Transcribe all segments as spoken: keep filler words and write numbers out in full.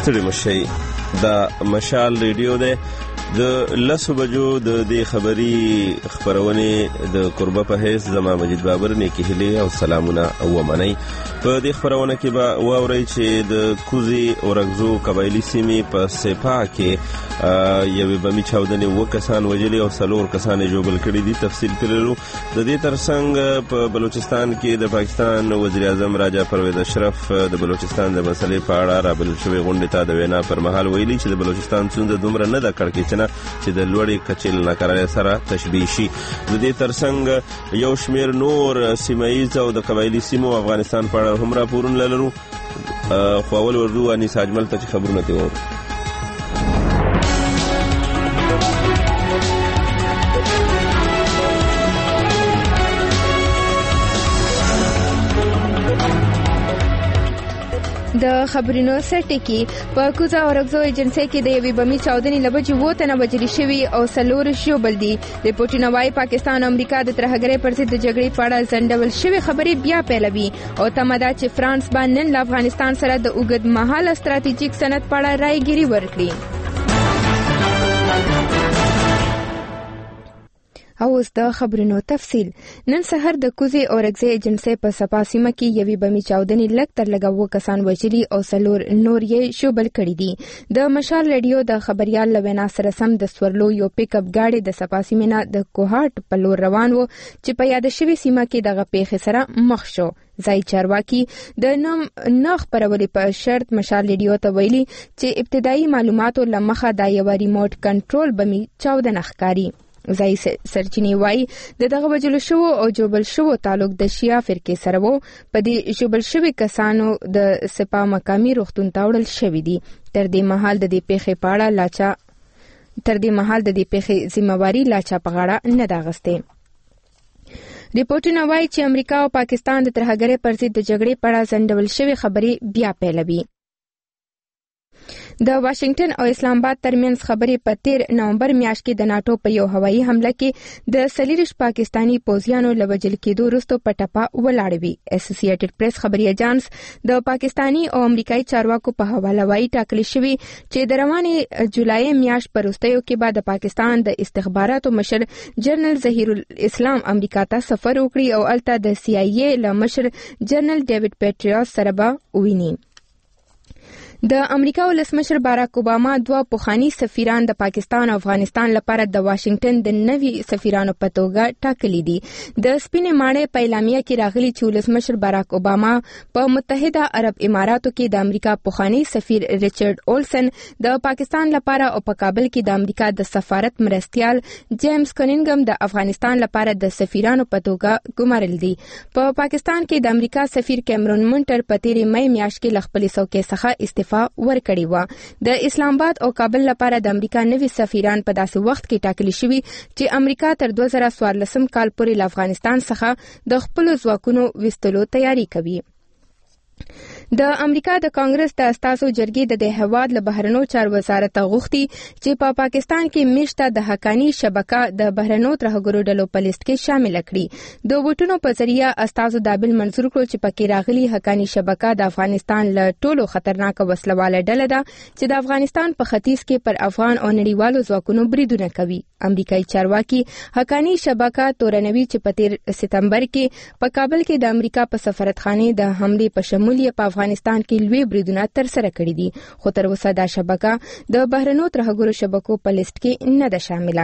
ستړي مشي دا مشال ریډیو ده د لسو بجو د دې خبري خبرونه د قربه په هیڅ زما مجید بابر نیکی هلي او سلامونه او منی په دې خبرونه کې به واوري چې د کوزي اورغزو قبایلی سیمې په سپا کې یوې بمي چاودنې وکسان وجلي او سلور کسان جوړ کړي دي. تفصیل کړلو د دې ترڅنګ په بلوچستان کې د پاکستان وزیر اعظم راجا پرویز اشرف د بلوچستان د مسلې په اړه رابل شوی غونډه ته د وینا پر مهال ویلي چې د بلوچستان څنګه دومره نه د کړکېچنه چې د لوړې کچې نه کارای سره تشبیه شي. د دې ترڅنګ یو شمیر نور سیمایي او د قبایلی سیمو افغانستان په اړه هم راپورونه لرو. خو اول ورو انیس اجمل ته خبرونه دی وو. د خبرونو سټ کې په کوزا اورغزو ایجنسی کې د یوې بمي چاودنې لبجې وو تنه وجلي شوي او سلور شوبل دي. ریپورټونه وايي پاکستان او امریکا د ترهګرۍ پر ضد د جګړې په اړه ځنډول شوي خبرې بیا پیلوي او تمه ده چې فرانس به نن له افغانستان سره د اوږد مهاله ستراتیژیک سند په اړه رایګیري ورکړي. او اوس د خبرونو تفصیل. نن سحر د کوزي اورغزي ایجنسی په سپا سیمه کې یوې بمي چاودنې لږ تر لږه اووه کسان وژلي او څلور نور یې شوبل کړي دي. د مشال ریډیو د خبريال له وینا سره سم د سورلو یو پیک اپ گاډي د سپا سیمه نه د کوهاټ په لور روان و چې په یاد شوی سیمه کې دغه پیښه سره مخ شو. ځای چارواکي د نوم نه خبرولې په شرط مشال ریډیو ته ویلي چې ابتدایي معلوماتو لمخه دا یو ریموټ کنټرول بمي چاودنه ښکاري. ځای سرچینې وایي د دغه وجلو شو او جوبل شو تعلق د شیا فرقې سره وو. په دې جوبل شوي کسانو د سپا مقامي روغتون ته وړل شوي دي. تر دې مهال د دې پیښې په اړه لاچا تر دې مهال د دې پیښې ذمہواری لاچا په غاړه نه ده اخیستې. ریپورټونه وایي چې امریکا او پاکستان د ترهګرۍ پر ضد د جګړې په اړه ځنډول شوي خبرې بیا پیلوي. د واشنگټن او اسلام آباد ترمنځ خبرې په تیر نومبر میاشت کې د ناتو په یو هوایي حمله کې د سلیریش پاکستانی پوځیانو له وژل کېدو وروسته په ټپه ولاړې وي. اسوسییټډ پریس خبري اجانس د پاکستانی او امریکایي چارواکو په حواله وایي ټاکل شوی چې د روانې جولای میاشت په وروستیو کې به د پاکستان د استخباراتو مشر جنرال ظهیر الاسلام امریکا ته سفر وکړي او الته د سی آی ای له مشر جنرال ډیوډ پیټریوس سره به وویني. د امریکا ولسمشر باراک اوباما دوه پخوانی سفیران د پاکستان او افغانستان لپاره د واشنگټن د نوي سفیرانو په توګه ټاکلي دي. د سپینې ماڼۍ په اعلامیه کې راغلي چې ولسمشر باراک اوباما په متحده عرب اماراتو کې د امریکا پخوانی سفیر ریچارډ اولسن د پاکستان لپاره او په کابل کې د امریکا د سفارت مرستیال جیمز کنینګم د افغانستان لپاره د سفیرانو په توګه ګمارل دي. په پا پاکستان کې د امریکا سفیر کیمرون منټر په تیرې مې میاشت کې له خپلې څوکۍ څخه استعفا ورکړی و. د اسلام آباد او کابل لپاره د امریکا نوي سفیران په داسې وخت کې ټاکلي شوي چې امریکا تر دوه زره څوارلسم کال پورې له افغانستان څخه د خپلو ځواکونو ویستلو تیاری کوي. د امریکا د کانګرس د استازو جرګې د د هواد له بهرنیو چارو وزارت غوښتي چې په پا پاکستان کې میشته د حقانی شبکه د بهرنیو ترهګرو ډلو په لیست کې شامل کړي. د ووټونو په ذریعہ استازو دا بل منظور کړ چې پکې راغلي حقانی شبکه د افغانستان له ټولو خطرناک وسلواله ډله ده چې د افغانستان په ختیځ کې پر افغان او نړیوالو ځواکونو بریدونه کوي. امریکایي چارواکي حقانی شبکه تورنوي چې په تیر سپتمبر کې په کابل کې د امریکا په سفارتخانه د حمله په شمول په افغانستان کې لوی بریدونه تر سره کړي دي. خو تر اوسه دا شبکه د بهرنیو ترهګرو شبکو په لیست کې نه ده شامله.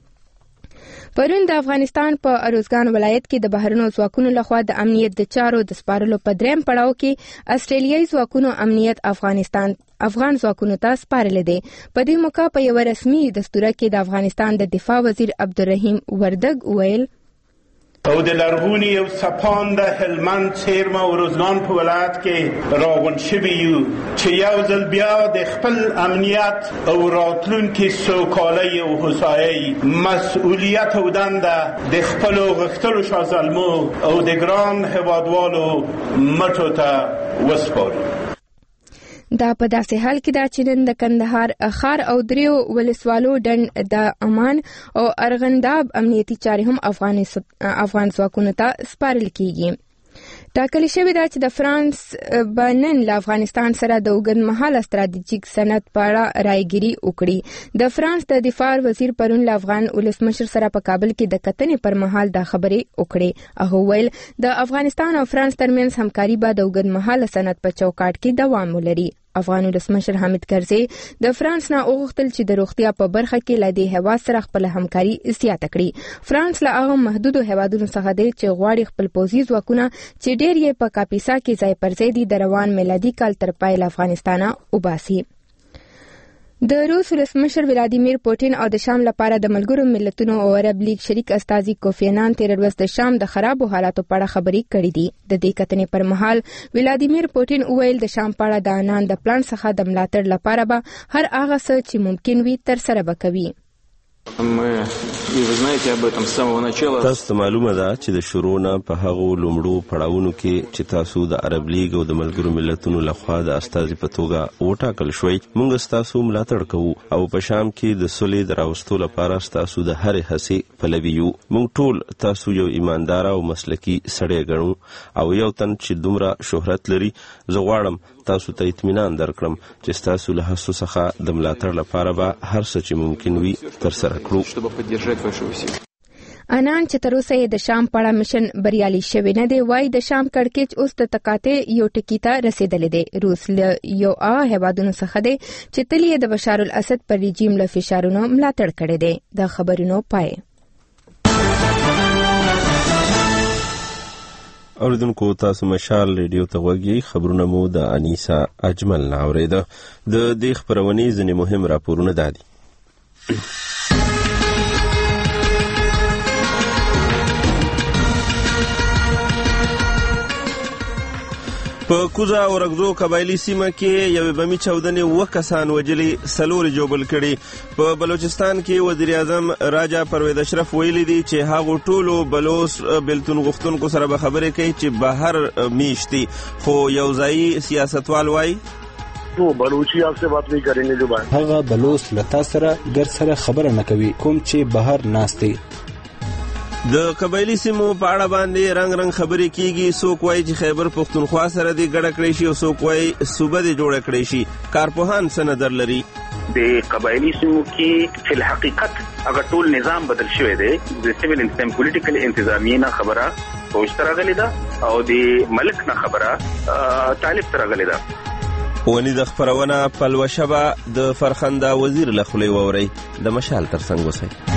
پرون د افغانستان په اروزګان ولایت کې د بهرنیو ځواکونو لخوا د امنیت د چارو د سپارلو په دریم پړاو کې استرالیایي ځواکونو امنیت افغانستان افغان ځواکونو ته سپارل دي. په دې موقع په یو رسمي دستور کې د افغانستان د دفاع وزیر عبدالرحیم وردګ ویل او د لرغوني او سپاند هلمند څیرمه او روزګان په ولایت کې راغون شوي یو چې یو ځل بیا د خپل امنیت او راتلونکي سوکالۍ او هوسایۍ مسؤلیت او دنده د خپلو غښتلو شازلمو او د ګران هیوادوالو مټو ته وسپارو. دا په داسې حال کې دا چې نن د کندهار ښار او دریو ولسوالو ډنډ د امان او ارغنداب امنیتي چارې هم افغان افغان ځواکونو ته سپارل کیږي. ټاکل شوې ده چې د فرانس به نن له افغانستان سره د اوږدمهاله ستراتیژیک سند په اړه رایګیري وکړي. د فرانس د دفاع وزیر پرون له افغان ولسمشر سره په کابل کې د کتنې پر مهال دا خبرې وکړې. هغه ویل د افغانستان او فرانس ترمنځ همکاري به د اوږدمهاله سند په چوکاټ کې دوام ولري. افغان ولسمشر حامد کرزي د فرانس نه وغوښتل چې د روغتیا په برخه کې له دې هیواد سره خپل همکاري زیاته کړي. فرانس له هغه محدودو هیوادونو څخه دی چې غواړي خپل پوځي ځواکونه چې ډېر یې په کاپیسا کې ځای پر ځای دي د روان میلادي کال تر پای له افغانستانه وباسي. د روس ولسمشر ولادیمیر پوټین او د شام لپاره د ملګرو ملتونو او عرب لیگ شریک استازي کوفی عنان تیر ورځ د شام د خرابو حالاتو په اړه خبرې کړې دي. د دې کتنې پر مهال ولادیمیر پوټین وویل د شام په اړه د عنان د پلان څخه د ملاتړ لپاره به هر هغه څه چې ممکن وي تر سره به کوي. تاسو ته معلومه ده چې د شروع نه په هغو لومړو پړاوونو کې چې تاسو د عرب لیگ او د ملګرو ملتونو لخوا د استازي په توګه وټاکل شوي، موږ ستاسو ملاتړ کوو او په شام کې د سولې د راوستلو لپاره ستاسو د هرې هڅې پلوي یو. موږ ټول تاسو یو ایماندار او مسلکي سړی ګڼو او یو تن چې دومره شهرت لري. زه غواړم تاسو ته اطمینان درکړم چې تاسو له هڅو څخه د ملاتړ لپاره به هر څه چې ممکن وي تر سره کړو. عنان چې تر اوسه د شام په اړه مشن بریالي شوی نه دی، وایي د شام کړکېچ اوس د تقاطع یو ټکي ته رسیدلی دی. روس له یو هغه هیوادونو څخه دی چې تل یې د بشار الاسد پر رژیم له فشارونو ملاتړ کړی دی. د خبرونو پای. اوریدونکو تاسو مشال ریډیو ته غوږی. خبرونه مو د انیسا اجمل نه اوریده. د دې خبرونې ځینې مهم راپورونه دادي. په کوزا او رغزو قبایلی سیمه کې یو بمی چودنې و کسان وجلي سلور جوبل کړي. په بلوچستان کې وزیر اعظم راجا پرویز اشرف ویلي دي چې هغه ټولو بلوچ بلتون غختونکو سره به خبرې کوي چې بهر میشتي، خو یو ځای سیاستوال وایي تو بلوچی آپ سے بات نہیں کریں گے. جو بات هغه بلوچ لتا سره ګر سره خبره نه کوي کوم چې بهر ناشتي. د قبایلی سیمو په اړه باندې رنگ رنگ خبرې کیږي. څوک وایي چې خیبر پختونخوا سره دې ګډه کړی شي او څوک وایي صوبه دې جوړه کړی شي. کارپوهان څه نظر لري؟ د قبایلی سیمو کې فی الحقیقت اگر ټول نظام بدل شوی دی، د سیویل انتظام پولیټیکل انتظامیه نه خبره فوج ته راغلی ده او د ملک نه خبره طالب ته راغلی ده. ونی د خبرونه پلوشه به د فرخنده وزیر له خولې ووري. د مشال ترڅنګ وسی.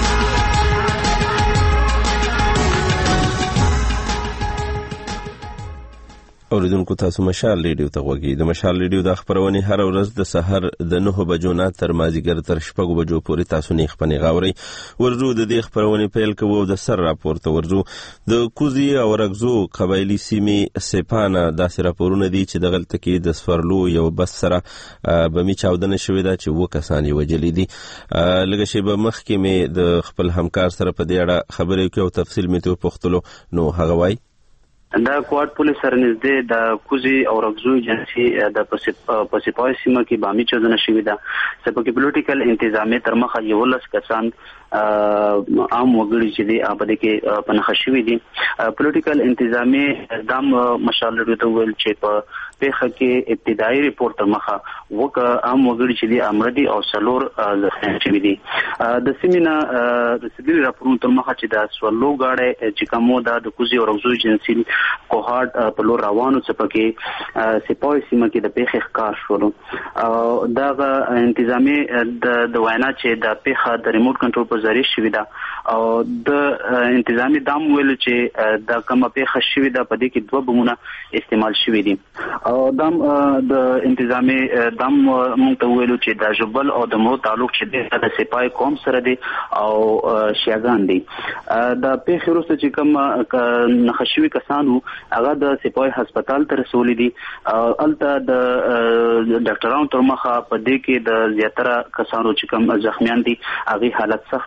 اوریدونکو تاسو مشال ریډیو ته غوږی. د مشال ریډیو د خبرونې هر ورځ د سحر د نه بجو نه تر مازیګر تر شپږ بجو پورې تاسو نه خپنی غاوري. ورزو د دې خبرونې پیل کوو د سر راپور ته ورزو. د کوزي او رغزو قبایلی سیمې سپانه داسې راپورونه دي چې دغلته کې د سفرلو یو بس سره بمی چاودنه شوې ده چې و کسان یې وجلي دي. لږه شیبه مخکې مې د خپل همکار سره په دې اړه خبرې کوي او تفصیل مې ته پوښتلو. نو هغه وایي دا کوارټ پولیس سره نږدې د کوزي او رغزو ایجنسي د پسپای سیمه کې بامي چودنه شوې ده. سپکې پولیټیکل انتظامیه تر مخه یولس کسان عام وګړي چې دي په دې کې پنهخه شوي دي. پولیټیکل انتظامیه دام مشال لري ته ویل چې په پیښه کې ابتدایي ریپورت تر مخه وک عام وګړي چې دي امردي او سلور ځخمي شوي دي. د سیمینه رسېدلي راپورونه تر مخه چې د سولو غاړه چې کومو د کوزي او رغزو ایجنسي کوهارت په لور روانو څه پکې سپای سیمه کې د پیښې ښکار شول. دا انتظامی د وینا چې د پیښه د ریموټ کنټرول په ذریعه شوې ده او د انتظامی دام ویل چې د کومه پیښه شوې ده په دې کې دوه بمونه استعمال شوي دي. او دام د انتظامی دام مونږ ته ویلو چې د جبل او د مو تعلق چې د سپای قوم سره دی او شیعاګان دي. د پیښې وروسته چې کوم نخښوي کسان هغه د سپای هسپتال ته رسولي دي. الته د ډاکټرانو تر مخه په دې کې د زیاتره کسانو چې کوم زخمیان دي هغه حالت سخت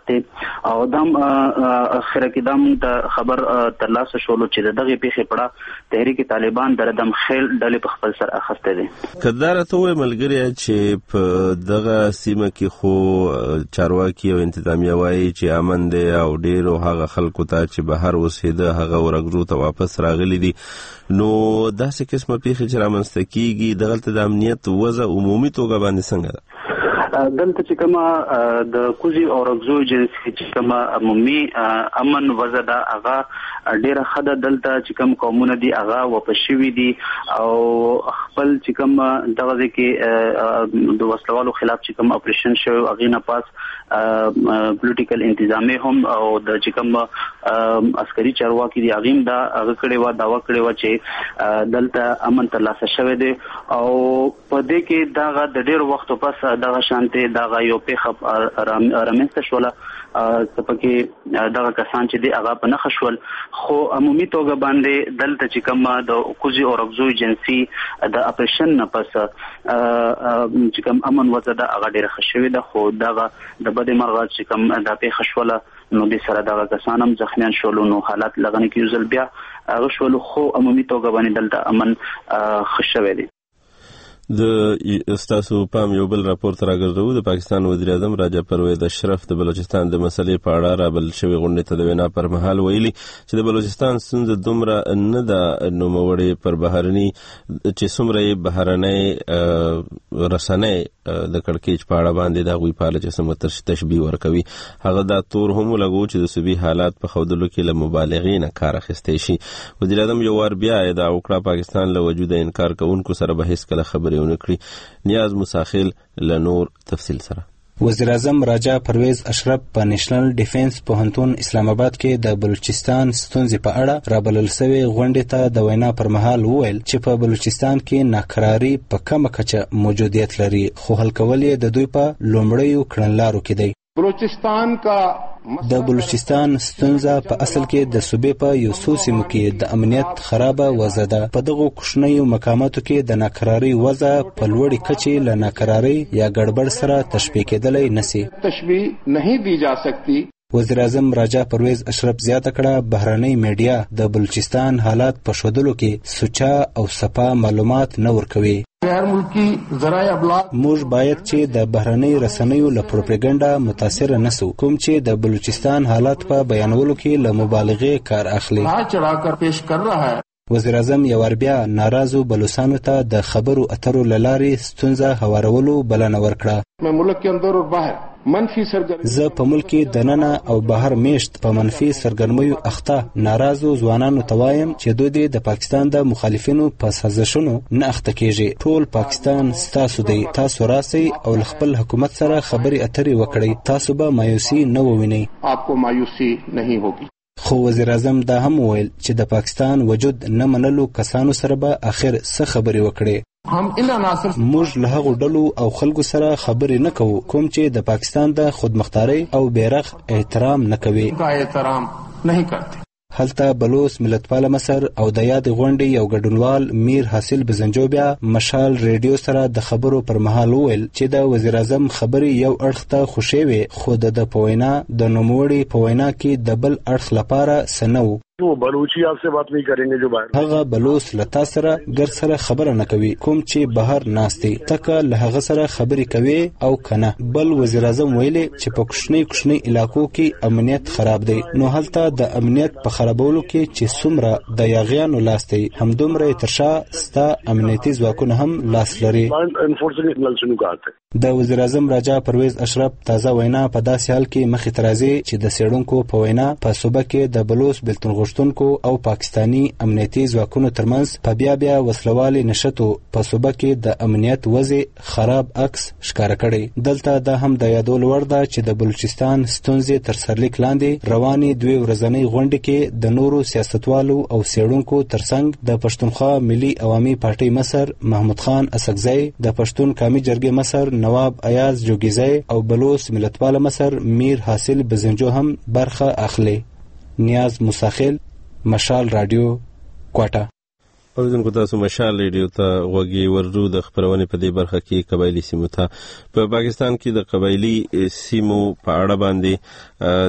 اخته او دم اخر کې دم د خبر ترلاسه شولو چې دغه پیښه پړه تحریک طالبان در دم خیل ډلې په خپل سر اخسته دي. کدار ته وې ملګری چې په دغه سیمه کې خو چارواکي او انتظامیه وایي چې امن دی او ډیرو هغه خلکو ته چې بهر اوسېده هغه ورغرو ته واپس راغلي دي، نو داسې قسمه پیښې چې رامنځته کیږي دغلته د امنیت وضع عمومي توګه باندې څنګه ده؟ دلته چې کومه د کوزي او رغزو ایجنسی چې کومه عمومي امن وضع ده هغه ډیره خده دلته چې کوم قومونه دي هغه وپښوي دي او خپل چې کوم دغه کې د وسلوالو خلاف چې کوم اپریشن شو هغه نه پاس پولیټیکل انتظامی هم او د چې کوم عسکري چارواکي دي هغه دا هغه کړي و داوا کړي و چې دلته امن ترلاسه شوی دی او په دې کې دا د ډیر وخت پس دغه شانته دغه یو پیښه رامنځته شوله چې دغه کسان چې دی هغه په نخښ شول، خو عمومي توګه باندې دلته چې کوم د کوزي او رغزو ایجنسی د اپریشن نه پس چې کوم امن وضع ده هغه ډیره ښه شوې ده، خو دغه د بد مرغه چې کوم د پیښه شوله نو د سره دغه کسان هم زخمیان شول، نو حالات لغنه کې یو ځل بیا هغه شول، خو عمومي توګه باندې دلته امن ښه شوی دی. د استاسو پام یو بل راپور تر راګرځو. د پاکستان وزیر اعظم راجا پرویز اشرف د بلوچستان د مسلې په اړه رابل شوی غونډې ته د وینا پر مهال ویلي چې د بلوچستان ستونزه دومره نه ده نوموړې پر بهرني چې څومره بهرنۍ رسنۍ د کړکېچ په اړه باندې د غوي پاله چې سم تشبیه ورکوي. هغه دا تور هم لګو چې د صوبې حالات په خودلو کې له مبالغې نه کار اخیستی شي. وزیر اعظم یو ور بیا دا وکړه پاکستان له وجود انکار کوونکو سره به هیڅ کله خبرې ونکړي. نیاز مساخیل له نور تفصیل سره. وزیر اعظم راجا پرویز اشرف په نېشنل ډیفنس پوهنتون اسلام آباد کې د بلوچستان ستونزې په اړه رابلل شوی غونډې ته د وینا پر مهال وویل چې په بلوچستان کې ناکراری په کمه کچه موجودیت لري، خو حل کول یې د دوی په لومړیو کړنلارو کې دی. بلوچستان کا د بلوچستان ستونزه په اصل کې د صوبې په یو څو سیمو کې د امنیت خرابه وضع ده. په دغو کوچنیو مقاماتو کې د ناکراری وضع په لوړې کچې له ناکراری یا ګډوډ سره تشبیه کېدلی نشي. تشبیه نه دی جا سکتی. وزیر اعظم راجا پرویز اشرف زیاته کړه بهرنۍ میډیا د بلوچستان حالات په ښودلو کې سوچا او صفا معلومات نه ورکوي. غیر ملکی ذرایع ابلاغ موږ باید چې د بهرنۍ رسنیو له پروپاګاندا متاثر نسو، کوم چې د بلوچستان حالات په بیانولو کې له مبالغې کار اخلي چڑھا کر پیش کر رہا ہے. وزیر اعظم یو ور بیا ناراضو بلوچستانو ته د خبرو اترو لارې ستونزه هوارولو بلنه ورکړه. میں ملک کے اندر اور باہر منفي سرګرمي زه په ملک کې دننه او بهر میشت په منفي سرګرمیو اخته ناراضو ځوانانو ته وایم چې دوی د پاکستان د مخالفینو په سازشونو نه اخته کیږي. ټول پاکستان ستاسو دی، تاسو راسئ او خپل حکومت سره خبرې اترې وکړئ، تاسو به مایوسي نه ووینئ. آپ کو مایوسی نہیں ہوگی. خو وزیر اعظم دا هم ویل چې د پاکستان وجود نه منلو کسانو سره به اخر څه خبرې وکړي. هم ان عناصر موږ له هغو ډلو او خلکو سره خبرې نه کوو کوم چې د پاکستان د خودمختارۍ او بیرغ احترام نه کوي. کا احترام نہیں کرتے. هلته بلوچ ملتپال مصر او د یاد غونډې یو ګډونوال میر حاصل بزنجو بیا مشال ریډیو سره د خبرو پر مهال ویل چې د وزیر اعظم خبرې یو اړخ ته خوشې وي، خو د په وینا د نوموړي په وینا کې د بل اړخ لپاره سنو. वो बलूची आपसे बात नहीं करेंगे जो बाहर. هغه بلوچ لتا سره ګر سره خبره نه کوي کوم چې بهر ناشتي تکه له هغه سره خبرې کوي او کنه. بل وزیر اعظم ویلي چې په کوچنی کوچنی علاقو کې امنیت خراب دی، نو هلته د امنیت په خرابولو کې چې څومره د یاغیانو لاس دی همدومره ترشا ستا امنیتي ځواکونه هم لاس لري. د وزیر اعظم راجا پرویز اشرف تازه وینا په داسې حال کې مخې ته راځي چې د څېړونکو په وینا په صوبه کې د بلوچ بلتون غوښتونکو او پاکستانی امنیتي ځواکونو ترمنځ په بیا بیا وسلوالي نشټو په صوبه کې د امنیت وضع خراب عکس ښکاره کړی. دلته دا هم د یادول وړ ده چې د بلوچستان ستونزې تر سرلیک لاندې روانې دوی ورځنۍ غونډې کې د نورو سیاستوالو او څېړونکو ترڅنګ د پښتونخوا ملي عوامي پارټۍ مشر محمود خان اسکزی، د پښتون قومي جرګې مشر نواب ایاز جوګیزی او بلوچ ملتپال مشر میر حاصل بزنجو هم برخه اخلي. نیاز مساخیل، مشال رادیو، کوټه. اوریدونکو تاسو مشال ریډیو ته غوږی ورزو د خبرونه په دې برخه کې قبایلی سیمو ته په پاکستان کې د قبایلی سیمو په اړه باندې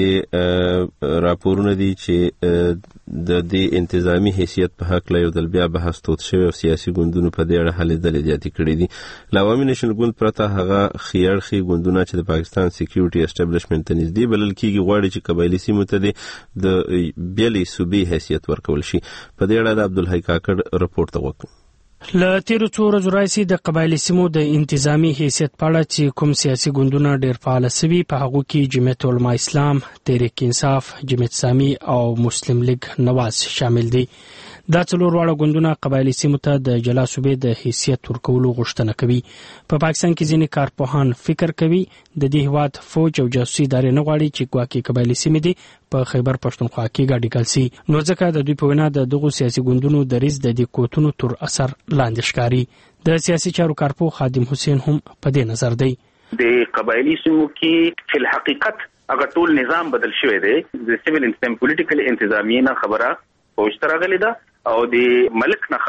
داسې راپورونه دي چې د دې انتظامی حیثیت په حق له یو دل بیا بحث توت شوی او سیاسي ګوندونو په دې اړه هلې دلې زیاتې کړې دي. عوامي نشنل ګوند پرته هغه خیرخي ګوندونه چې د پاکستان سکیورټي اسټابلیشمنت نږدې بلل کېږي غواړي چې قبایلی سیمو ته د بیلې صوبې حیثیت ورکول شي. په دې اړه د عبدالحی کاکړ رپورټ ته وکړ. له تیرو څو ورځو راځي د قبایلی سیمو د انتظامی حیثیت په اړه چې کوم سیاسي ګوندونه ډېر فعال سوي په هغه کې جمعیت علماء اسلام، تحریک انصاف، جمعیت اسلامي او مسلم لیگ نواز شامل دي. دا څلور واړه ګوندونه قبایلی سیمو ته د جلا صوبې د حیثیت ورکولو غوښتنه کوي. په پاکستان کې ځینې کارپوهان فکر کوي د دې هیواد فوج او جاسوسي ادارې نه غواړي چې ګواکې قبایلی سیمې دي په خیبر پښتونخوا کې ګاډي کړل شي، نو ځکه د دوی په وینا د دغو سیاسي ګوندونو دریځ د دې کوتونو تر اثر لاندې ښکاري. د سیاسي چارو کارپوه خادم حسین هم په دې نظر دی. د قبایلی سیمو کې په حقیقت اگر ټول نظام بدل شوی دی، د سیویل انسټم پولیټیکل انتظامیه نه خبره فوج ته راغلې ده او د ملک نه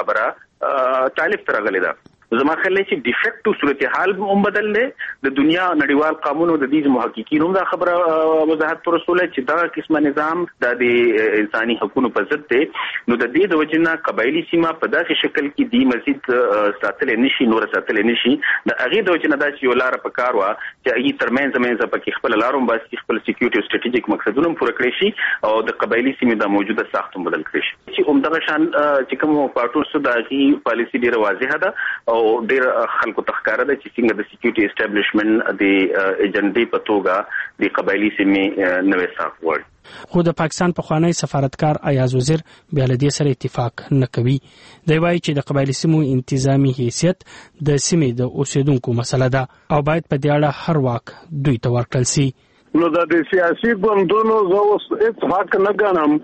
خبره طالب ته راغلې ده. زما خیال دی چې ډیفیکټو صورتحال هم بدل دی. د دنیا نړیوال قانون او د دې محققین هم دا خبره وضاحت پر رسوله چې دا قسمه نظام د انساني حقوقو په ضد دی. نو د دې د وجنه قبایلی سیمه په داسې شکل کې دی مزید ساتل نشي، نور ساتل نشي. د هغه د وجنه دا چې ولاره په کار وا چې هغه ترمنځ مېنځ په کې خپل لاروم بس خپل سکیورټي او سټریټیجیک مقصدونه پوره کړی شي او د قبایلی سیمه د موجوده ساختم بدل کړی شي. چې همدغه شان چې کوم پارټو سره د هغه پالیسی ډیره واضحه ده او ډیر خلکو تخکاره ده چې څنګه د سکیورټي اسټابلیشمنت د ایجنډي په توګه د قبایلی سیمې نوې ساخت وړي. خو د پاکستان پخوانی سفارتکار ایاز وزیر بیا له دې سره اتفاق نه کوي. دی وایي چې د قبایلی سیمو انتظامی حیثیت د سیمې د اوسیدونکو مسله ده او باید په دې اړه هر واک دوی ته ورکړل شي. نو د سیاسي ګوندونو زه اوس هیڅ حق نه ګڼم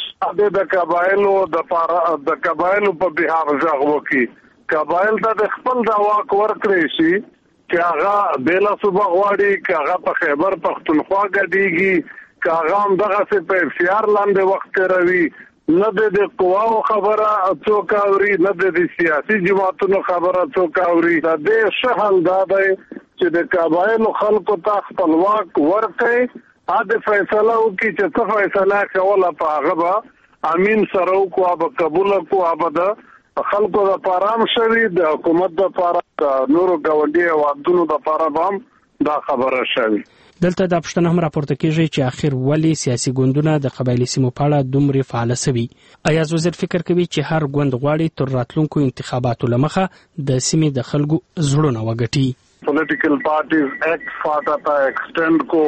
د قبایلو د پاره د قبایلو په بهار ځغ وکړي. قبایل ته د خپل د واک ورکړی شي چې هغه بیله صوبه غواړي، که هغه په خیبر پښتونخوا ګډېږي، که هغه همدغسې په اختیار لاندې وخت تېروي. نه د قواو خبره څوک اوري، نه د سیاسي جماعتونو خبره څوک اوري. د دې ښه حل دا دی چې د قبایلو خلکو ته خپل واک ورکړي، هغه فیصله وکړي چې څه فیصله کوله په هغه به امین سره وکړو، هغه قبوله کړو، هغه د خلکو د پارام شوي، د حکومت د پاره، د نورو ګاونډي هیوادونو د پاره هم دا خبره شوي. دلته دا پوښتنه هم راپورته کیږي چې اخر ولې سیاسي ګوندونه د قبایلی سیمو په اړه دومره فعال سوي. ایاز وزیر فکر کوي چې هر ګوند غواړي تر راتلونکو انتخاباتو لمخه د سیمې د خلکو زړونه وګټي. پولیټیکل پارټیز اکټ فاټا ته ایکسټند کو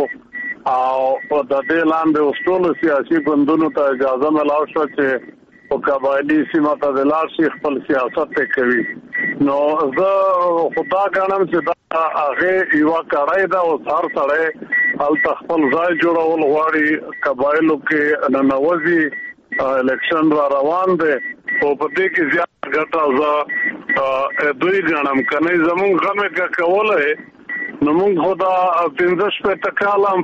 او د دې لاندې اصول سیاسي ګوندونو ته اجازه ملاو شو چې او قبایلی سیمه ته د لارشي خپل سیاست کوي. نو زه خدا غواړم چې دا هغه یو کارای دا او هر سره ال خپل ځای جوړول غواړي. قبایلو کې ننوځي الیکشن را روان دي او په دې کې زیات ګټه زه دوی غواړم کنه زمون غمه کا کوله. نو موږ خدا پنځه شپه تکالم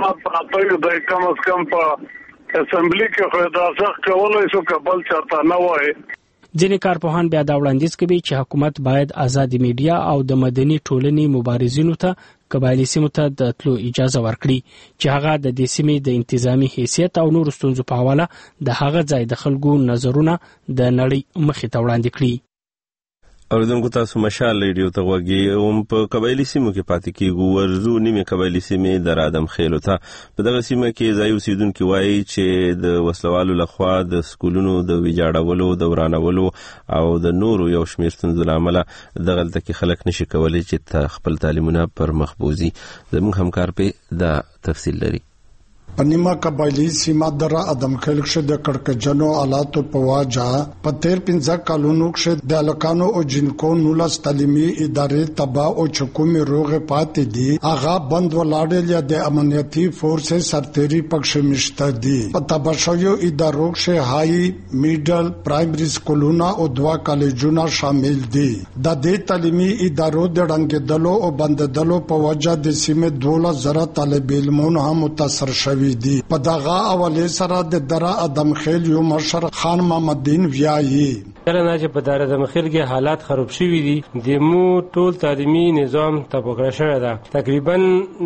په د کم از کم په اسمبلی کې خو دا ځخ کولای شو کابل چرته نه وای. ځینې کارپوهان بیا دا وړاندیز کوي چې حکومت باید آزاد میډیا او د مدني ټولنې مبارزینو ته قبایلی سیمو ته د تلو اجازه ورکړي چې هغه د دې سیمې د انتظامی حیثیت او نور ستونزو په حواله د هغه ځای د خلکو نظرونه د نړۍ مخې ته وړاندې کړي. اوریدونکو تاسو مشال ریډیو ته غوږی هم په قبایلی سیمو کې پاتې کیږو. ورزو نیمه قبایلی سیمې د آدم خیلو ته په دغه سیمه کې ځای اوسیدونکو وایي چې د وسلوالو لخوا د سکولونو د ویجاړولو، د ورانولو او د نورو یو شمېر ستونزو له امله دغلته کې خلک نشي کولی چې خپل تعلیمونه پر مخ بوځي. زموږ همکار په دا تفصیل لري. پنیما قبایلی سیمه در ادم خیل کې د کڑکجنو آلاتو په واجه په تیر پنځه کالونو کې د الکانو او جنکو نولس تعلیمي ادارې تبا او چکومي روغ پاتې دي. هغه بند ولاړل یا د امنیتي فورسز سرتيري پکښ مشته دي. په تبشیو ادارو کې هاي میډل پرایمري سکولونه او دوا کالجونه شامل دي. د دې تعلیمي ادارو د رنګدلو او بنددلو په وجه د سیمه دوله زره طالب علمون هم متاثر شوي دي. په دغه حواله سره د در ادم خیل یو مشر خان محمد دین ویایي کله نه چې په دار دمخیل کې حالات خراب شوي دي د مو ټول تعلیمي نظام تباکړه شوی ده. تقریبا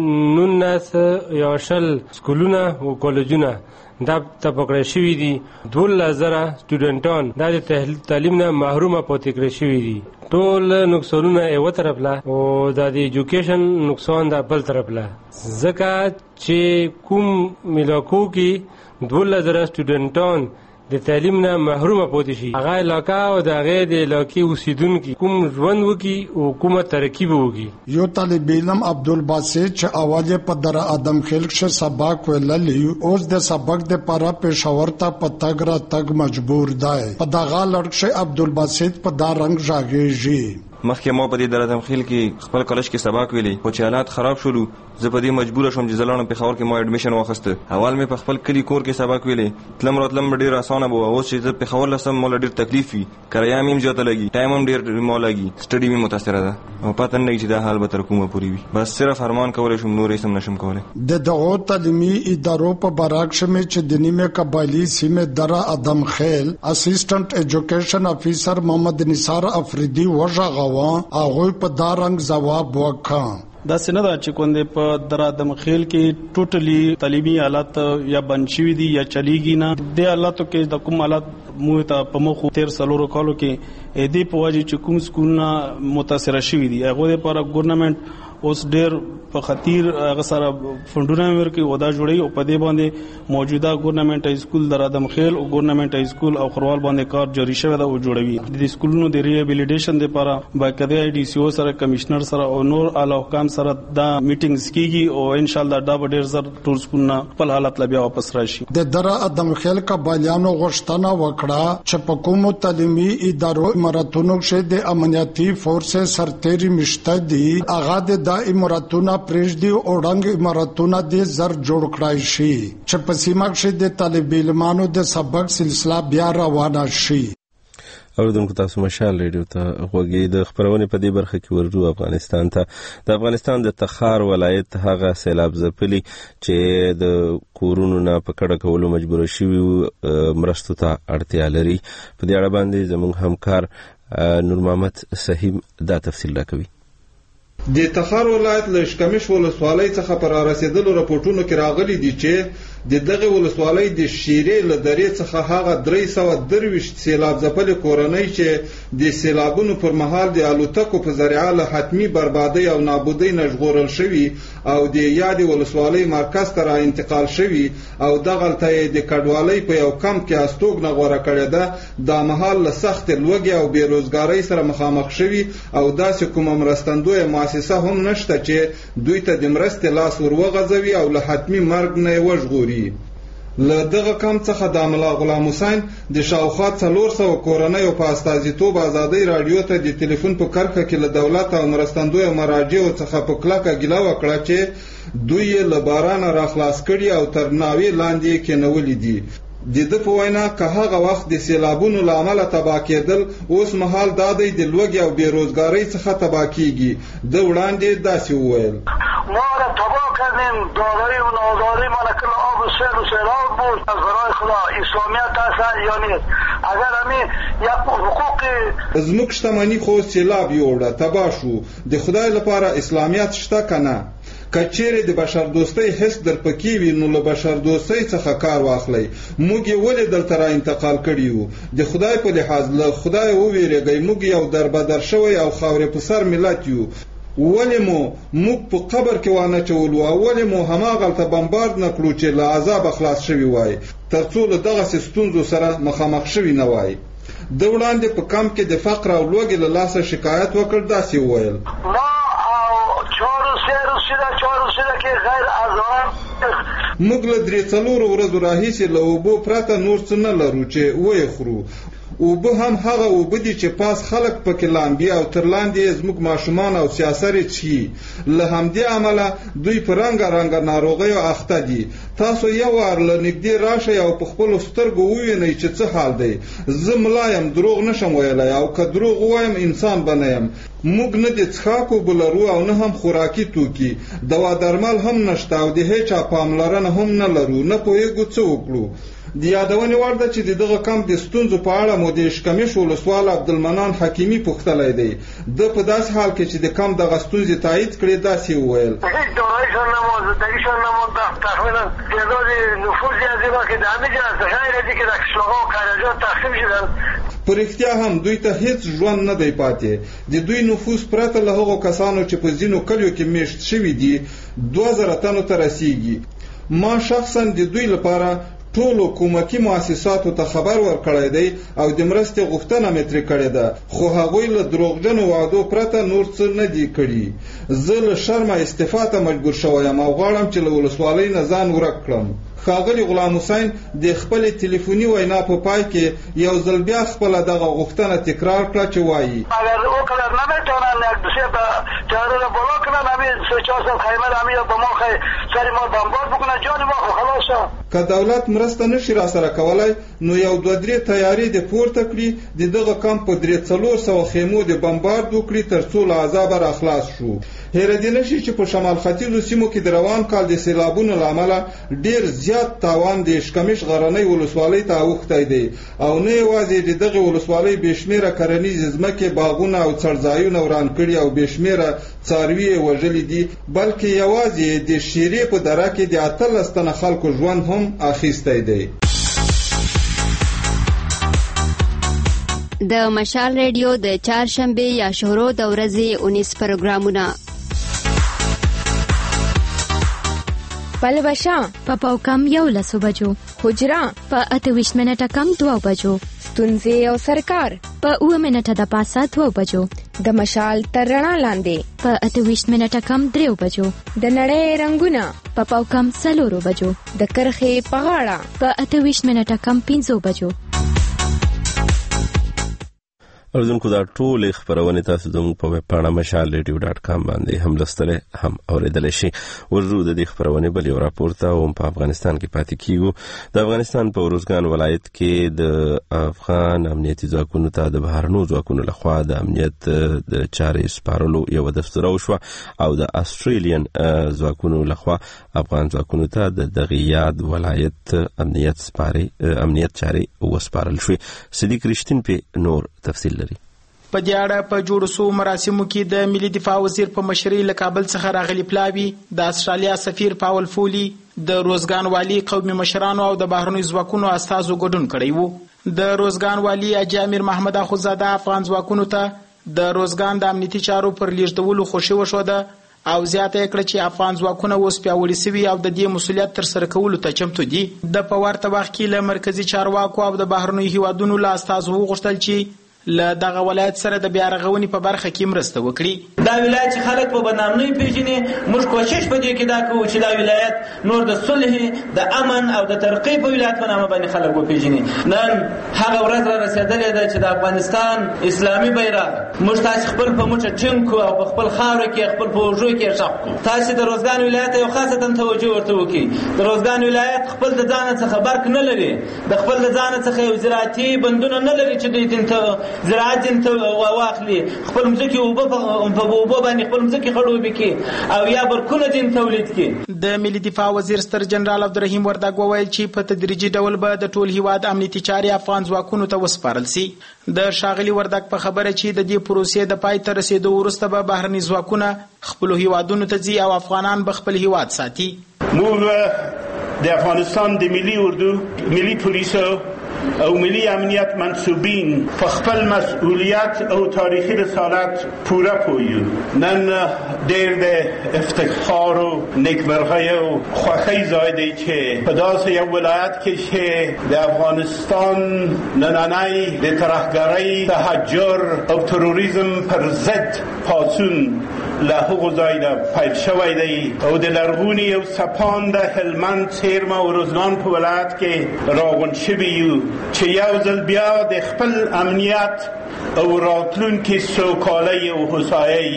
نونس یا شل سکولونه او کالجونه دا تباکړه شوي دي. دولس زره سټوډنټان دا د تعلیم نه محرومه پاتې کړي شوي دي. ټول نقصانونه یو طرف له او د ایجوکیشن نقصان د بل طرف له، ځکه چې کوم ملاکو کې دولس زره سټوډنټان د تعلیم نه محرومه پاتې شي، هغه علاقه او د هغه د علاقې اوسیدونکي کوم ژوند وکي او کومه ترقی وکي. یو طالب علم عبدالباسط چې اول په در ادم خیل کې سبق ویللی، اوس د سبق د پاره پېښور ته په تګ را تګ مجبور دی. په دغه لړ عبدالباسط په دا رنګ ژاږي. مخکې ما په دې در ادم خیل کې خپل کالج کې سبق ویلی، خو چې حالات خراب شولو زه په دې مجبور شوم چې زه لاړم پېښور کې ما اډمیشن واخیسته. اول مې په خپل کلي کور کې سبق ویلی، تلم راتلم ډېر اسانه به وه. اوس چې زه پېښور لسم ماله ډېر تکلیف وي، کرایه مې هم زیاته لګي، ټایم هم ډېر ما لګي، سټډي مې متاثره ده او پته نه لګي چې دا حال به تر کومه پورې وي. بس صرف ارمان کولی شم، نور هېڅ هم نشم کولی. د دغو تعلیمي ادارو په برعکس مې چې د نیمې قبایلي سیمې دره ادم خیل اسسټنټ ایجوکیشن افیسر محمد نثار افریدي وژغاوه، هغوی په دا رنګ ځواب وکړ. دا څنګه دا چې کوم په در ادم خیل کې ټوټلی تعلیمي حالات یا بند شوي دي یا چلیږي نه. د حالاتو کې د کوم حالات مو ته په مخ تیر سلورو کالو کې دې په وجه چې کوم سکولونه متاثره شوي دي، هغه لپاره ګورنمنت اوس ډېر په خطیر هغه سره فندونه ورکوي او دا جوړوي او په دې باندې موجوده ګورنمنت های سکول در ادم خیل او ګورنمنت های سکول او خروال باندې کار جاری شوی دا او جوړوي. د سکولونو د ریهابیلیټیشن لپاره باقاعده ای ډي سی او سره کمشنر سره او نور اعلی حکام سره دا میټینګز کیږي او ان شاء الله دا به ډېر زر ټول سکولونه خپل حالت لا بیا واپس راشي. د در ادم خیل قبایلیانو غوښتنه وکړه چې په کومو تعلیمي ادارو اماراتونو کې د امنیتي فورسز سرتېري مشته دي، هغه د دا اماراتونه پرېږدي او ړنګ اماراتونه دې زر جوړ کړای شي چې په سیمه کې د طالب علمانو د سبق سلسله بیا روانه شي. اوریدونکو تاسو مشال ریډیو ته غوږی د خبرونه په دې برخه کې ورجو افغانستان ته. د افغانستان د تخار ولایت هغه سیلاب ځپلي چې د کورونو نه په کډه کولو مجبور شوي مرستو ته اړتیا لري. په دې اړه باندې زموږ همکار نور محمد صحیح دا تفصیل راکوي. د تخار ولایت له شکمش ولسوالۍ څخه پر رسیدلو راپورټونو کې راغلي دي چې د دغه ولسوالۍ د شیرې له درې څخه هغه درې سوه درویشت سیلاب ځپلې کورنۍ چې د سیلابونو پر مهال د الوتکو په ذریعه له حتمي بربادۍ او نابودۍ نه ژغورل شوي او د یادې ولسوالۍ مرکز ته را انتقال شوي او دغلته یې د کډوالۍ په یو کمپ کې استوګنه غوره کړې ده. دا مهال له سختې لوږې او بېروزګارۍ سره مخامخ شوي او داسې کومه مرستندویه مؤسسه هم نشته چې دوی ته د مرستې لاس ور وغځوي او له حتمي مرګ نه یې وژغوري. له دغه کمپ څخه د ملا غلام حسین د شاوخوا څلور سوه کورنیو په استازیتوب ازادۍ راډیو ته د ټلیفون په کرښه کې له دولت او مرستندویو مراجعو څخه په کلکه ګیله وکړه چې دوی یې له بارانه راخلاص کړي او تر ناوې لاندې یې کېنولي دي. د ده په وینا که هغه وخت د سیلابونو له امله تباه کېدل، اوس مهال دا دی د لوږې او بېروزګارۍ څخه تباه کېږي. ده وړاندې داسې وویل: ما را تباه کردیم، دارایی و ناداری ملکل آب و سیل و سیلاب بود. از برای خدا اسلامیت هست یا نیست؟ اگر همین یک حقوق زموږ شتمني خو سیلاب یوړه، تباه شو. د خدای لپاره اسلامیت شته که نه؟ که چیرې د بشردوستۍ حس در پکې وي نو له بشردوستۍ څخه کار واخلئ. موږ یې ولې دلته را انتقال کړي یو؟ د خدای په لحاظ له خدایه وویرېږئ. موږ یو دربدر شوی او خاورې په سر ملت یو. ولې مو موږ په قبر کې وانه چولو او ولې مو هماغلته بمبارد نه کړو چې له عذابه خلاص شوي وای، تر څو له دغسې ستونزو سره مخامخ شوي نه وای. د وړاندې په کمپ کې د فقر او لوږې له لاسه شکایت وکړ، داسې وویل: موږ له درې څلورو ورځو راهیسې له اوبو پرته نور څه نه لرو چې ویې خورو. اوبه هم هغه اوبه دي چې پاس خلک پکې لامبي او تر لاندې یې زموږ ماشومان او سیاسرې څښي. له همدې عمله دوی په رنګه رنګه ناروغیو اخته دي. تاسو یو وار له نږدې راشئ او په خپلو سترګو ووینئ چې څه حال دی. زه ملا یم، دروغ نشم ویلی، او که دروغ ووایم انسان به نه یم. موږ نه د څښاک اوبه لرو او نه هم خوراکي توکي، دوا درمل هم نشته او د هیچا پاملرنه هم نه لرو. نه پوهېږو څه وکړو. د یادونې وړ ده چې دغه کمپ د ستونزو په اړه مو د اشکمش ولسوال عبدالمنان حکیمي پوښتلی دی. ده په داسې حال کې چې د کمپ دغه ستونزې تایید کړې داسې وویل: هیچ دورایشان نمود، دگیشان نمود، تقریبا تعداد نفوذ زیادی که در همه جا از غیر ازی که در کشلوها و کرجات تقسیم شدن. په رښتیا هم دوی ته هیڅ ژوند نه دی پاتې. د دوی نفوس پرته له هغو کسانو چې په ځینو کلیو کې میشت شوي دي دوه زره تنو ته رسیږي. ما شخصا د دوی لپاره ټولو حکومتي مؤسساتو ته خبر ورکړی دی او د مرستې غوښتنه مې ترې کړې ده، خو هغوی له دروغجنو وعدو پرته نور څه نه دي کړي. زه له شرمه استعفا ته مجبور شوی یم او غواړم چې له ولسوالۍ نه ځان ورک کړم. ښاغلي غلام حسین د خپلې تلیفوني وینا په پای کې یو ځل بیا خپله دغه غوښتنه تکرار کړه چې وایي: اگر او کلر نمیتونن یک دوسیه به چهره را بالا کنن، همین سه چهار سال خیمه را همین با ما خی سری ما بمبار بکنن جان ما خو خلاصه. که دولت مرسته نشي را سره کولای نو یو دوه درې تیارې د پورته کړي، د دغه کمپ په درې څلور سوه خیمو د بمبارد وکړي تر څو له عذابه را خلاص شو. هیره دې نشي چې په شمال ختیځو سیمو کې د روان کال د سیلابونو له امله ډېر زیات تاوان د اشکمش غرنۍ ولسوالۍ ته اوښتی دی او نه یوازې د دغې ولسوالۍ بې شمېره کرنیزې ځمکې، باغونه او څړځایونه وران کړي او بې شمېره څاروي یې وژلي دي، بلکې یوازې د شیرې په دره کې د اتلس تنه خلکو ژوند هم اخیستی دی. د مشال ریډیو د چهارشنبې یا شهرو د ورځې اونیس پروګرامونه: پلوشا په پاو کم یو لسو بجو، حجرا په اته ویشت منټه کم دوه بجو، ستونزې او سرکار په اوه منټه د پاسه دوه بجو، د مشال تر رڼا لاندې په اته ویشت منټه کم دریو بجو، د نړۍ رنگونه په پاو کم څلورو بجو، د کرښې په غاړه په اته ویشت منټه کم پنځو بجو. اوریدونکو دا ټولې خبرونه تاسو زموږ په ویب پاڼه مشال ریډیو ډاټ کام باندې هم لوستلی هم اوریدلی شئ. ورځو د دې خبرونې بل یو راپور ته هم په افغانستان کې پاتې کیږو. د افغانستان په اروزګان ولایت کې د افغان امنیتي ځواکونو ته د بهرنیو ځواکونو لخوا د امنیت د چارې سپارلو یو دفتر وشوه او د استرالین ځواکونو لخوا افغان ځواکونو ته د دغه یاد ولایت امنیت سپارې امنیت چارې وسپارل شوې. صدیق رښتین په نور تفصیل لري. په دې اړه په جوړ شو مراسمو کې د ملي دفاع وزیر په مشرۍ له کابل څخه راغلي پلاوي، د استرالیا سفیر پاول فولي، د روزګان والی قومي مشرانو او د بهرنیو ځواکونو استازو ګډون کړی وو. د روزګان والی اجامیر محمد اخوزاده افغان ځواکونو ته د روزګان د امنیتي چارو پر لیږدولو خوښي وښوده او زیاته کړه چې افغان ځواکونه اوس پیاوړي سوي او د دې مسؤلیت تر سره کولو ته چمتو دي. د په ورته وخت کې له مرکزي چارواکو او د بهرنیو هیوادونو له استازو وغوښتل چې له دغه ولایت سره د بیا رغونې په برخه کې مرسته وکړي. دا ولایت چې خلک په بدنامۍ پیژني، موږ کوشش په دې کې دا کوو چې دا ولایت نور د صلح، د امن او د ترقۍ په ولایت په نامه باندې خلک وپیژني. نن هغه ورځ را رسېدلې ده چې د افغانستان اسلامي بیرغ موږ تاسې خپل په موټه ټینګ کړو او په خپل خاوره کې خپل په اوږو کې ښخ کړو. تاسې د روزګان ولایت یو خاصه توجه ورته وکړئ. د روزګان ولایت خپل د ځان څخه برق نه لري، د خپل د ځان څخه یو زراعتي بندونه نه لري چې دوی ته زراعت ته واخلي، خپل مځکې اوبه په اوبو باندې خپل مځکې خړوبې کړي او یا برکونه دین تولید کړي. د ملي دفاع وزیر ستر جنرال عبدالرحیم وردګ وویل چې په تدریجي ډول به د ټول هیواد امنیتي چارې افغان ځواکونو ته وسپارل شي. د ښاغلي وردګ په خبره چې د دې پروسې د پای ته رسیدو وروسته به بهرني ځواکونه خپل هیوادونو ته ځي او افغانان به خپل هیواد ساتي. موږ د افغانستان د ملي اردو، ملي پولیسو او ملي امنیت منصوبین په خپل مسؤلیت او تاریخي رسالت پوره پویو. نن ډېر د افتخار او نیکمرغۍ او خوښۍ ځای دی چې په داسې یو ولایت کې چې د افغانستان نننۍ د ترهګرۍ، تهجر او تروریزم پر ضد پاڅون له هغو ځای نه پیل شوی دی او د لرغوني او سپانده هلمند، څیرمه او روزګان په ولایت کې راغونډ شوي یو چې یو ځل بیا د خپل امنیت او راتلونکي سوکالۍ او هوسایۍ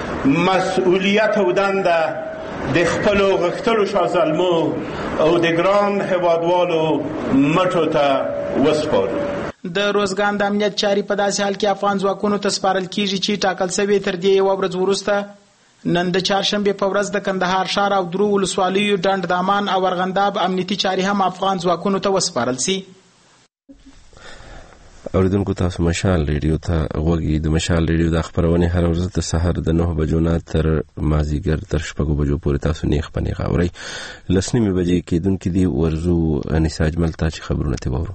مسؤلیت او دنده د خپلو غښتلو شازلمو او د ګران هیوادوالو مټو ته وسپارو. د روزګان د امنیت چارې په داسې حال کې افغان ځواکونو ته سپارل کیږي چې ټاکل شوی تر دې یو ورځ وروسته نن د چهارشنبه په ورځ د کندهار ښار او درو ولسوالیو ډنډ دامان او ارغنداب امنیتي چارې هم افغان ځواکونو ته وسپارل شي. اوریدونکو تاسو مشال ریډیو ته غوږی د مشال ریډیو د خبرونه هر ورځ د سحر د نه بجو نه تر مازیګر تر شپږ بجو پورې تاسو نیخ پنی غاوري لسنیمه بجې کېدونکې دی ورزو انساج ملتا چې خبرونه ته وورو.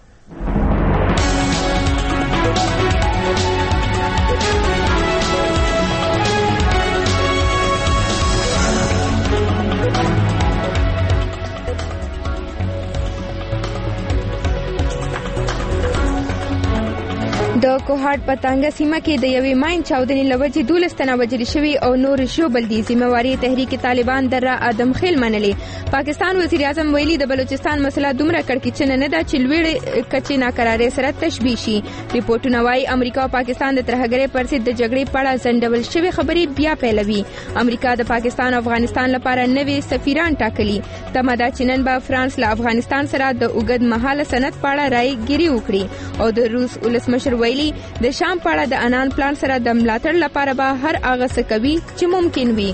د کوهاټ پتانګه سیمه کې د یوې ماین چاودنې لوجې دولس تنه وژل شوي او نور ژوبل دي. ذمہواری تحریک طالبان در ادم خیل منلې. پاکستان وزیر اعظم ویلي د بلوچستان مسله دومره کړکېچنه نه ده چې لوړې کچې ناکرارۍ سره تشبیه شي. ریپورټونه وايي امریکا او پاکستان د ترهګرۍ پر ضد د جګړې په اړه ځنډول شوې خبرې بیا پیلوي. امریکا د پاکستان او افغانستان لپاره نوي سفیران ټاکلي. تمه ده چې نن به فرانس له افغانستان سره د اوږد مهاله سند په اړه رایګیري وکړي او د روس ولسمشر ویلي د شام په اړه د انان پلان سره د ملاتړ لپاره به هر هغه څه کوي چې ممکن وي.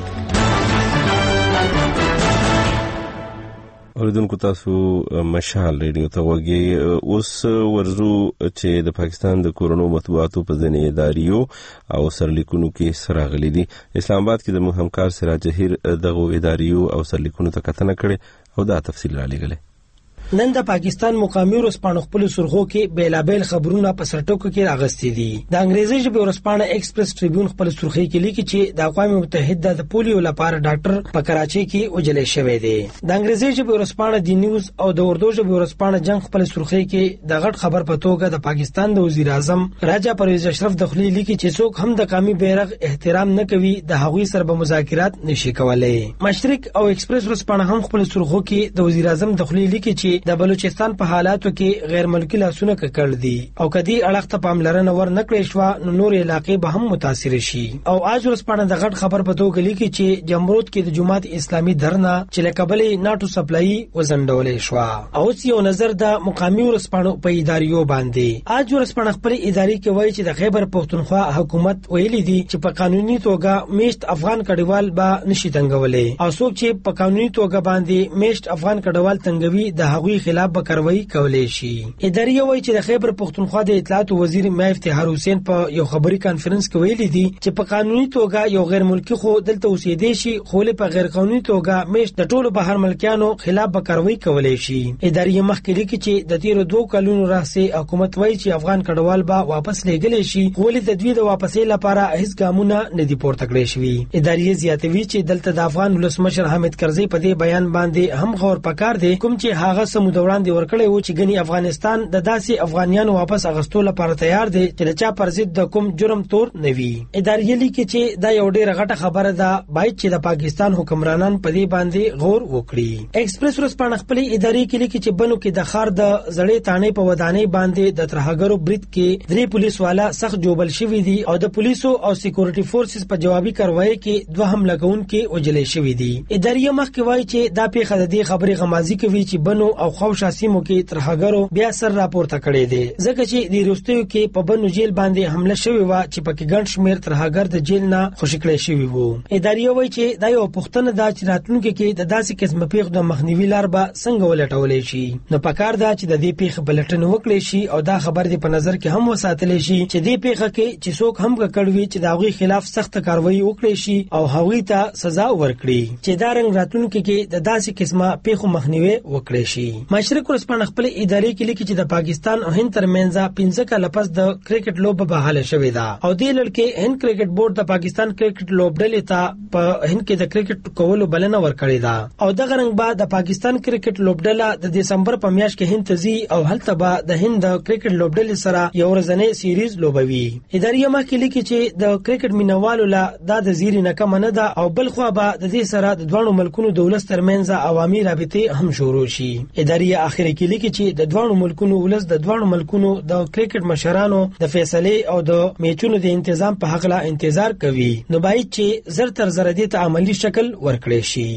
اوریدونکو تاسو مشال ریډیو ته وګورئ. اوس ورزو چې د پاکستان د کورونو مطبوعاتو په ځینې اداریو او سرلیکونو کې سراغلي دي. اسلام آباد کې د همکار سراج جهیر دغه اداریو او سرلیکونو ته کتنه کړې او دا تفصیل را لګلې. نن د پاکستان مقامی ورځپاڼو خپل سرخو کې بیلابیل خبرونه په سرټکو کې راغستې دي. د انګریزي ژبې ورځپاڼه ایکسپریس ټریبیون خپل سرخي کې لیکي چې د اقوام متحده د پولیو لپاره ډاکټر په کراچي کې وجلې شوی دی. د انګریزي ژبې ورځپاڼه دی نیوز او د اردو ژبې ورځپاڼه جنگ خپل سرخي کې د غټ خبر په توګه د پاکستان د وزیر اعظم راجا پرویز اشرف دخلی لیکي چې څوک هم د قومي بیرغ احترام نه کوي د هغوی سره به مذاکرات نشي کولای. مشرق او ایکسپریس ورځپاڼه هم خپل سرخو کې د وزیر اعظم دخلی لیکي چې د بلوچستان په حالاتو کې غیر ملکی لاسونه ککړ دي او کدي اړخ ته پاملرنه ور نکړې شو نو نور علاقې به هم متاثر شي. او آج ورځپاڼه د غټ خبر په توګه لیکي چې جمهوریت کې د جماعت اسلامي درنه چې لکبلې ناتو سپلای وزندولې شو. او یو نظر د مقامی ورځپاڼو په اداریو باندې. آج ورځپاڼه خپل اداري کې وایي چې د خیبر پختونخوا حکومت ویلي دي چې په قانوني توګه میشت افغان کډوال به نشي تنګولې او څوک چې په قانوني توګه باندې میشت افغان کډوال تنګوي د هغوی خلاف به کاروایی کولای شي. اداري وایي چې د خیبر پختونخوا د اطلاعات وزیر میا افتخار حسین په یو خبري کانفرنس کې ویلي دي چې په قانوني توګه یو غیر ملکی خو دلته اوسېدي شي خو له په غیر قانوني توګه میش د ټولو بهر ملکیانو خلاف به کاروایی کولای شي. اداري مخکې لیکي چې د تیر دوه کلونو راځي حکومت وایي چې افغان کډوال به واپس لېږل شي خو له د دوی د واپسې لپاره هیڅ ګامونه نه دي پورته کړی شوی. اداري زیاتوي چې دلته د افغان ولسمشر حامد کرزي په دې بیان باندې هم غور پکار دی کوم چې هغه سم دوران دی ورکړی و چې غني افغانستان د داسې افغانانو واپس اغستو لپاره تیار دی چې د چا پر ضد د کوم جرم تور نه وي. اداري لیکي چې دا یو ډیره غټه خبره ده باید چې د پاکستان حکمرانان په دې باندې غور وکړي. ایکسپریس ورځپاڼه خپل اداري کې لیکي چې بنو کې د خار د زړې تانې په ودانۍ باندې د ترهګرو برید کې درې پولیس والا سخت جوبل شوی دي او د پولیسو او سکیورټي فورسز په جوابي کاروایی کې دوه حمله کوونکي وجلې شوی دي. اداري مخکې وایي چې دا پیښه د دې خبرې غمازي کوي چې بنو او خوشا سیمو کې ترهګرو بیا سر راپورته کړی دی ځکه چې د روستیو کې په بنو جیل باندې حمله شوی و چې پکې ګڼ شمېر ترهګر د جیل نه خوشی کړی شوی وو. اداري وایي چې دا یو پوښتنه ده چې راتلونکي کې د داسې قسمه پیښو د مخنیوي لار به څنګه ولټولای شي. نو پکار ده چې د دې پیښې بلټنه وکړي شي او دا خبر دې په نظر کې هم وساتل شي چې دې پیښه کې چې څوک هم کړوي چې دا غوي خلاف سخت کاروایی وکړي شي او هغوی ته سزا ورکړي چې دا رنګ راتلونکي کې د داسې قسمه پیښو مخنیوي وکړي شي. مشرق ورځپاڼه خپل اداري کې لیکي چې د پاکستان او هند ترمنځ پنځه کاله پس د کرکټ لوب بحاله شوې ده او دې لړ هند کرکټ بورډ د پاکستان کرکټ لوبډلې ته په هند کې د کرکټ کولو بلنه ورکړې ده او دغه رنګ بعد د پاکستان کرکټ لوبډله د دسمبر په میاشت کې هند ته ځي او هلته به د هند د کرکټ لوبډلې سره یو ورځنی سیریز لوبوي. اداري مخکې لیکي چې د کرکټ مینوالو لا د زیری نه کم نه ده او بل خو به د دې سره د دوه ملکونو دولت ترمنځ عوامي رابطې هم شروع شي. اداري اخر کې لیکي چې د دوه ملکونو ولس د دوه ملکونو د کرکټ مشرانو د فیصله او د میچونو د تنظیم په حق لا انتظار کوي نو باید چې زر تر زر دې ته عملی شکل ورکړي شي.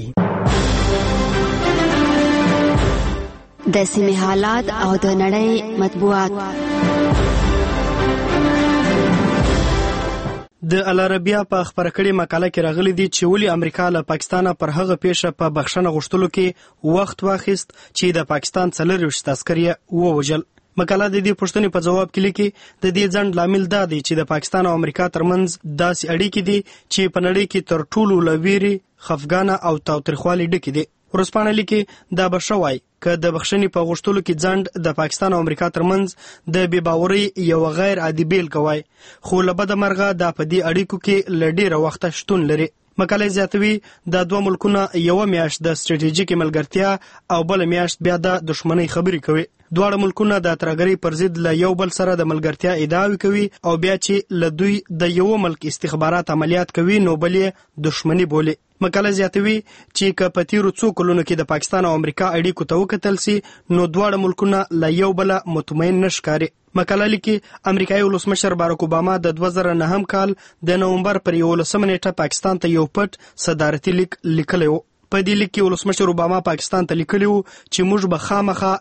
د سیمې حالات او د نړۍ مطبوعات. د العربیا په خبره کړې مقاله کې راغلي دي چې ولې امریکا له پاکستانه پر هغه پیښه په بخښنه غوښتلو کې وخت واخیست چې د پاکستان څلرویشت عسکر یې ووژل. مقاله د دې پوښتنې په جواب کې لیکي د دې ځنډ لامل دا دی چې د پاکستان او امریکا ترمنځ داسې اړیکې دي چې په نړۍ کې تر ټولو له ویرې، خفګانه او تاوتریخوالي ډکې دي. ورځپاڼه لیکي دا به شوی که د بخښنې په غوښتلو کې ځنډ د پاکستان او امریکا ترمنځ د بې باورۍ یو غیر عادي بیلګه وای، خو له بده مرغه دا په دې اړیکو کې له ډېره وخته شتون لري. مقاله زیاتوي دا دوه ملکونه یوه میاشت د ستراتیژیکې ملګرتیا او بله میاشت بیا د دښمنۍ خبرې کوي. دواړه ملکونه د ترهګرۍ پر ضد له یو بل سره د ملګرتیا ادعاوې کوي او بیا چې له دوی د یو ملک استخبارات عملیات کوي نو بل یې دښمني بولي. مقاله زیاتوي چې که په تیرو څو کلونو کې د پاکستان او امریکا اړیکو ته وکتل سي نو دواړه ملکونه له یو بل مطمئن نه ښکاري. مقاله لیکي امریکایي ولسمشر باراک اوباما د دوه زره نهم کال د نومبر پر یولسمه نیټه پاکستان ته یو پټ صدارتي لیک لیکلی و. په دې لیک کې ولسمشر اوباما پاکستان ته لیکلی و چې موږ به خامخا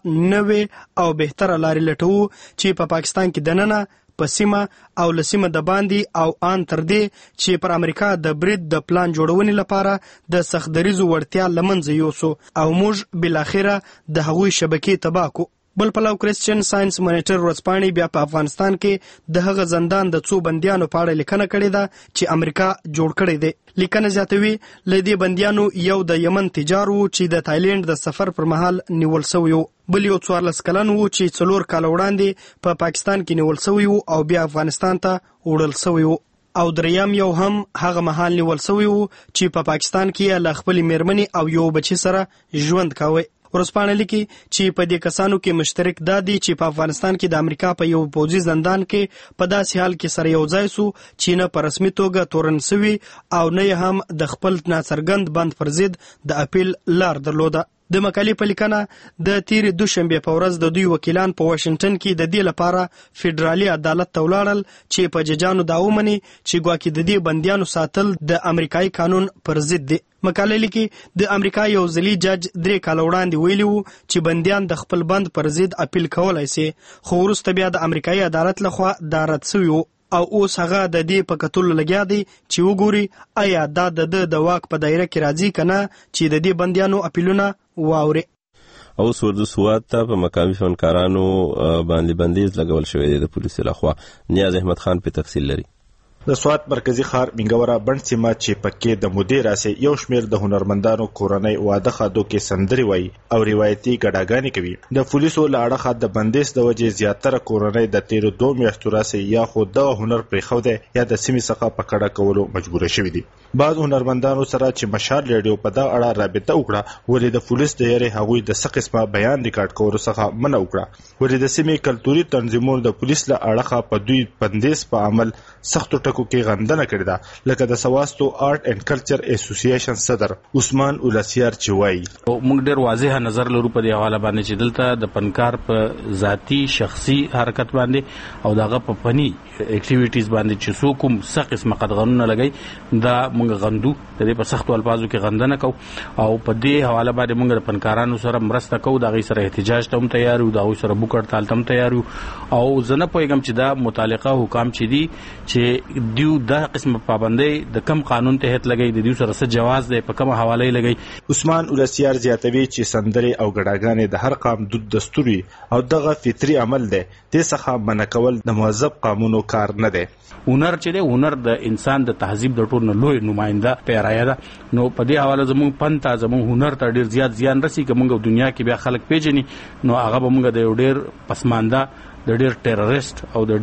نوې او بهتره لارې لټوو چې په پا پاکستان کې دننه په سیمه او له سیمه د باندې او ان تر دې چې پر امریکا د برید د پلان جوړونې لپاره د سختدریزو وړتیا له منځه یوسو او موږ بالاخره د هغوی شبکې تباه کو. بل پلو کرسچن ساينس مانیټر ورځپاڼې بیا په افغانستان کې د هغه زندان د څو بندیانو په اړه لیکنه کړې ده چې امریکا جوړ کړی دی. لیکنه زیاتوي له دې بندیانو یو د یمن تجار و چې د تایلند د سفر پر مهال نیول شوی و، بل یو څوارلس کلن و چې څلور کاله وړاندې په پاکستان کې نیول شوی و او بیا افغانستان ته وړل شوی و، او دریم یو هم هغه مهال نیول شوی و چې په پاکستان کې له خپلې میرمنې او یو بچي سره ژوند کاوه. ورځپاڼه لیکي چې په دې کسانو کې مشترک دا دی چې په افغانستان کې د امریکا په یو پوځي زندان کې په داسې حال کې سره یو ځای سو چې نه په رسمي توګه تورن سوي او نه هم د خپل ناڅرګند بند پر ضد د اپیل لار درلوده. د مقالې په لیکنه د تیرې دوشنبې په ورځ د دوی وکیلان په واشنګټن کې د دې لپاره فدرالي عدالت ته ولاړل چې په ججانو دا ومني چې ګواکې د دې بندیانو ساتل د امریکایي قانون پر ضد دی. مقاله لیکي د امریکا یو ځلي جج درې کاله وړاندې ویلي وو چې بندیان د خپل بند پر ضد اپیل کولی سي، خو وروسته بیا د امریکایي عدالت لخوا دا رد سوی وو او اوس هغه د دې په کتلو لګیا دی چې وګوري آیا دا د د واک په دایره کې راځي که نه چې د دې بندیانو اپیلونه واوري. اوس ورده سوات ته په مقامي فنکارانو باندې بندیز لګول شوی دی د پولیسو لخوا. نیاز احمد خان په تفصیل لري. د سوات مرکزی ښار منګوره بڼ سیمه چې پکې د مودې راسې یو شمیر د هنرمندانو کورنۍ واده خادو کې سندري وایي او روایتي ګډاګانې کوي. د پولیسو له اړخه د بندیز د وجې زیاتره کورنۍ د تیرو دوه میاشتو راسې یا خو دغه هنر پرېښودی یا د سیمې څخه په کډه کولو مجبوره شوي دي. بعض هنرمندانو سره چې مشال ریډیو په دغه اړه رابطه وکړه ولې د پولیس د یارې هغوی د څه قسمه بیان ریکارډ کولو څخه منع وکړه، ولې د سیمې کلتوري تنظیمونو د پولیس له اړخه په دوی بندیز په عمل سختو ټکو کې غندنه کړې ده، لکه د سواستو آرټ اینڈ کلچر اسوسییشن صدر عثمان اولاسیار چې وایي موږ ډېر واضح نظر لرو په دې حواله باندې چې دلته د فنکار په ذاتي شخصي حرکت باندې او دغه په فني اکټیویټیز باندې چې څوک کوم څه قسمه قدغنونه لګوي دا موږ غندو، د دې په سختو الفاظو کې غندنه کوو او په دې حواله باندې موږ د فنکارانو سره مرسته کوو، د هغوی سره احتجاج ته هم تیار یو، د هغوی سره بوک هړتال ته هم تیار یو او زه نه پوهېږم چې دا متعلقه حکام چې دي چې دیو دا قسمه پابندۍ د کم قانون تحت لګي، د دیو سره څه جواز دی په کومه حواله لګي. عثمان اولاسیار زیاتوي چې سندرې او ګډاګانې د هر قام دود دستور وي او دغه فطري عمل دی، دې څخه منع کول د مهذب قانونو کار نه دی. هنر چې دی هنر د انسان د تهذیب د ټولو نه لوی نماینده پیرایه ده، نو په دې حواله زموږ فن ته زموږ هنر ته ډېر زیات زیان رسي که موږ دنیا کې بیا خلک پیژني نو هغه به موږ د یو ډېر پسمانده د ډېر ټیرریسټ او د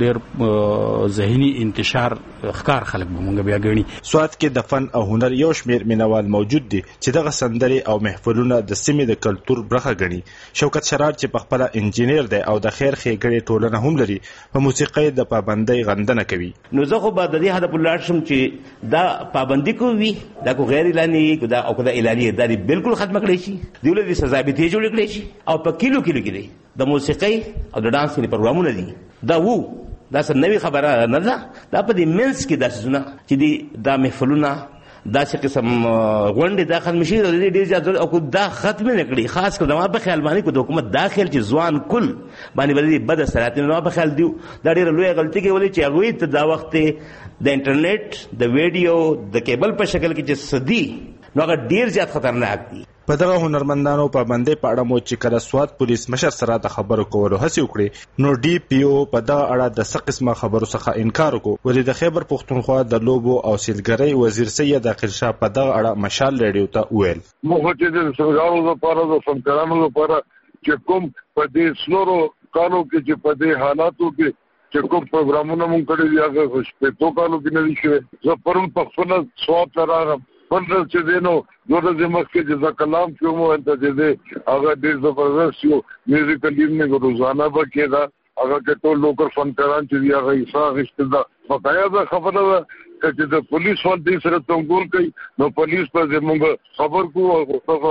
ډېر ذهني انتشار ښکار خلک به موږ بیا ګڼي. سوات کې د فن او هنر یو شمیر مینوال موجود دي چې دغه سندرې او محفلونه د سیمې د کلتور برخه ګڼي. شوکت شرار چې په خپله انجینیر دی او د خیر ښېګړې ټولنه هم لري په موسیقۍ د پابندۍ غندنه کوي. نو زه خو به د دې هدف ولاړ شم چې دا پابندي کوي دا کو غیر اعلاني دا او دا اعلاني دا بالکل ختم کړی شي، دی ولې د سزا به جوړ کړی شي او په کیلو کیلو کې د موسیقۍ او د ډانس کې پروګرامونه دي دا وو دا څه نوې خبره نه ده، دا په دې منځ کې داسې زونه چې دي دا محفلونه داسې قسم غونډې دا ختم شي د ډېر زیات او دا ختم نه کړي خاص کر ما په خیال باندې کو د حکومت داخل چې ځوان کل باندې باندې بد اثرات نه په خیال دیو دا ډېر لوی غلطي کې ولې چې هغه ته دا وخت د انټرنیټ د ویډیو د کیبل په شکل کې چې سدي نو هغه ډېر زیات خطرناک دي. په دغه هنرمندانو پابندۍ په اړه مو چې کله سوات پولیس مشر سره د خبرو کولو هڅې وکړې نو ډي پی او په دغه اړه د څه قسمه خبرو څخه انکار وکړو ولې د خیبر پښتونخوا د لوبو او سیلګرۍ وزیر سید عاقل شاه په دغه اړه مشال ریډیو ته وویل موږ چې د سوداګرو لپاره د فنکارانو لپاره چې کوم په دې سلورو کالو کې چې په دې حالاتو کې چې کوم پروګرامونه مونږ کړی دي هغه شپږ کالو کې نه دي شوي زه پرون په خپل سوات ته راغلم پندرہ چې دینو دوه زموږ کې جزا کلام کې مو انت دې هغه ډېر زبردست یو میوزیکل ایوننګ روزانه به کېدا هغه کې ټول لوکل فنکاران چې هغه حصہ غشته دا بقایا خبره ده چې د پولیس ول دې سره تنګول کوي نو پولیس په زموږ خبر کو او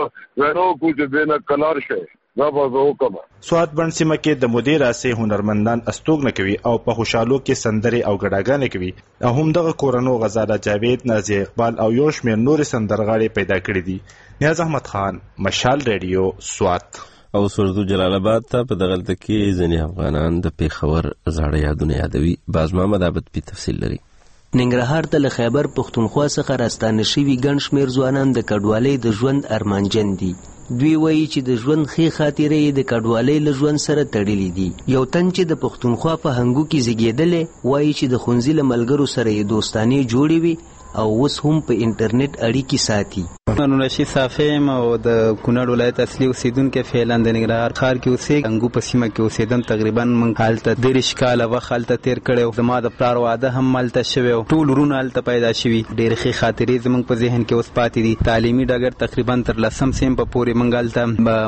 ورو کو چې دینه کلار شي دا به وکړه. سوات بند سیمه کې د مدیر راسه هنرمندان استوګ نه کوي او په خوشالو کې سندري او غډاګانې کوي او هم دغه کورونو غزاله جاوید نازي اقبال او یو شمېر نور سندرغاړي پیدا کړي دي. نیاز احمد خان مشال ریډیو سوات. او سردو جلال آباد ته په دغه لته کې ځینې افغانان د پیښور زاړه یادونه یادوي. باز محمد عابد په تفصیل لري. ننګرهار ته له خیبر پښتونخوا څخه راستانه شوي ګڼ شمېر ځوانان د کډوالۍ د ژوند ارمانجن دي. دوی وایي چې د ژوند ښې خاطرې د کډوالۍ له ژوند سره تړلې دي. یو تن چې د پښتونخوا په هنګو کې زیږېدلی وایي چې د ښوونځي له ملګرو سره یې دوستانې جوړې وي او اوس هم په انټرنیټ اړیکې ساتي. نور رشید صافیم او د کونړ ولایت اصلي اوسیدونکو فعلا د ننګرهار ښار کې اوسېږي. انګو په سیمه کې اوسېدم تقریبا موږ هلته دېرش کاله وخت هلته تېر کړی و. زما د پلار واده هم هلته شوی و. ټول وروڼه هلته پیدا شوي. ډېرې ښې خاطرې زموږ په ذهن کې اوس پاتې دي. تعلیمي ډګر تقریبا تر لسم صنف پورې موږ هلته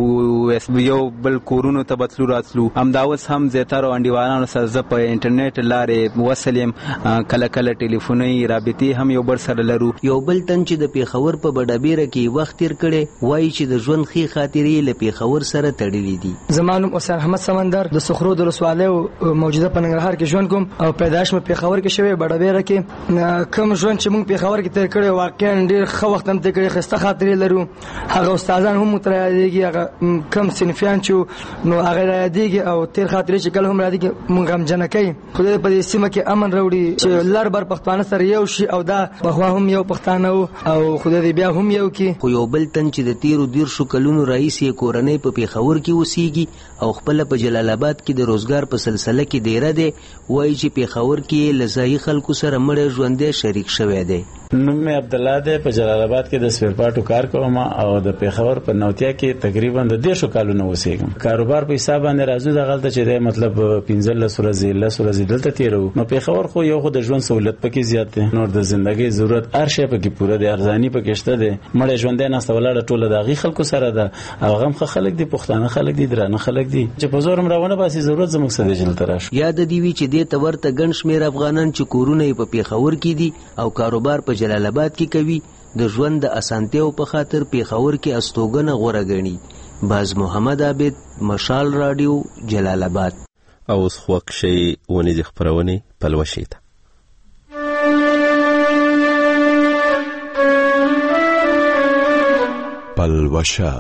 مکتب یو بل کورونو ته به تلو راتلو. همدا اوس هم زیاترو انډیوالانو سره زه په انټرنیټ لارې وصل یم. کله کله ټلیفوني رابطې هم یو بل سره لرو. یو بل تن چې د پیښور په بډابیره کې وخت تیر کړي وایي چې د ژوند ښې خاطرې له پیښور سره تړلې دي. زما نوم حسین احمد سمندر د سخرو د ولسوالۍ موجوده په ننګرهار کې ژوند کوم او پیدایش مې پیښور کې شوی. بډابیره کې کوم ژوند چې موږ پیښور کې تیر کړی واقعا ډېر ښه وخت هم تیر کړی. ښایسته خاطرې لرو. هغه استادان هم مو تر یادېږي. هغه کم صنفیان چې نو هغه را یادېږي او تیر خاطرې چې کله هم را یادېږي موږ غمجنه کوي. خدای په دې سیمه کې امن راوړي چې لر بر پښتانه سره یو شي او دا بخوا هم یو پښتانه او خدای دې بیا هم یو کې. خو یو بل تن چې د تیرو دیرشو کلونو راهیسې کورنۍ په پیښور کې اوسېږي او خپله په جلال آباد کې د روزګار په سلسله کې ډیره دی وایي چې پیښور کې له ځایي خلکو سره مړی ژوندی شریک شوی دی. نوم مې عبدالله دی. په جلال آباد کې د سپیرپاټو کار کوم او د پیښور په نوتیا کې تقریبا د دیرشو کالونو اوسېږم. کاروبار په حساب باندې راځو دغلته چې دی مطلب پنځلس ورځې لس ورځې دلته تېروو. نو پیښور خو یو خو د ژوند سهولت پکې زیات دی. نور د زندګۍ ضرورت هر شی پکې پوره دی. ارزاني پکې شته دی. مړی ژوندی ناسته ولاړه ټوله د هغې خلکو سره ده. هغه هم ښه خلک دي. پښتانه خلک دي. درانه خلک دي چې په زور هم راونه باسي. ضرورت زموږ څه دی چې دلته راشو. یاد دې وي چې دې ته ورته ګڼ شمېر افغانان چې کورونه یې په پیښور کې دي او کاروبار په جلال آباد کې کوي د ژوند د اسانتیاو په خاطر پیښور کې استوګنه غوره ګڼي. باز محمد عابد مشال راډیو جلال آباد. او اوس خوښ شئ ونې د خپرونې پلوشې ته. پلوشه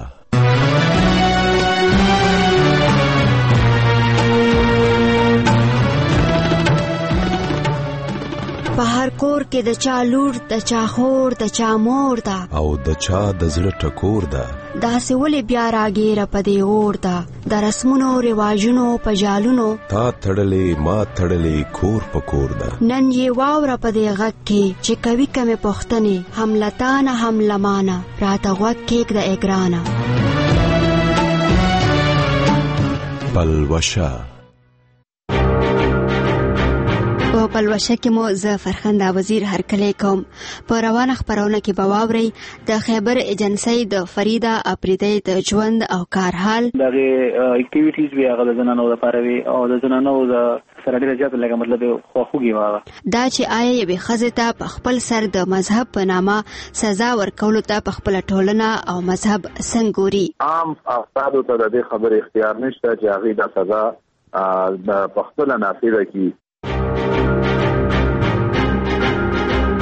په هر کور کې د چا لور د چا خور د چا مور ده او د چا د زړه ټکور ده. داسې ولې بیا راګیره په دې اور ده د رسمونو رواجونو په جالونو تا تړلې ما تړلې کور په کور ده. نن یې واوره په دې غږ کې چې کوي کمې پوښتنې هم لتانه هم لمانه راته غوږ کېږده ای ګرانه. پلوشه په پلوشه کې مو زه فرخنده وزیر هرکلی کوم. په روانه خپرونه کې به واورئ د خیبر ایجنسۍ د فریده اپریدۍ د ژوند او کار حال. دغه اکټیویټیز وی هغه د زنانو لپاره وي او د زنانو د سره ډېره زیاته لږه مطلب خواخوږي وه. دا چې آیا یوې ښځې ته په خپل سر د مذهب په نامه سزا ورکولو ته په خپله ټولنه او مذهب څنګه ګوري؟ عام افرادو ته د دې خبرې اختیار نشته چې هغوی دا سزا په خپله نافظه کړي.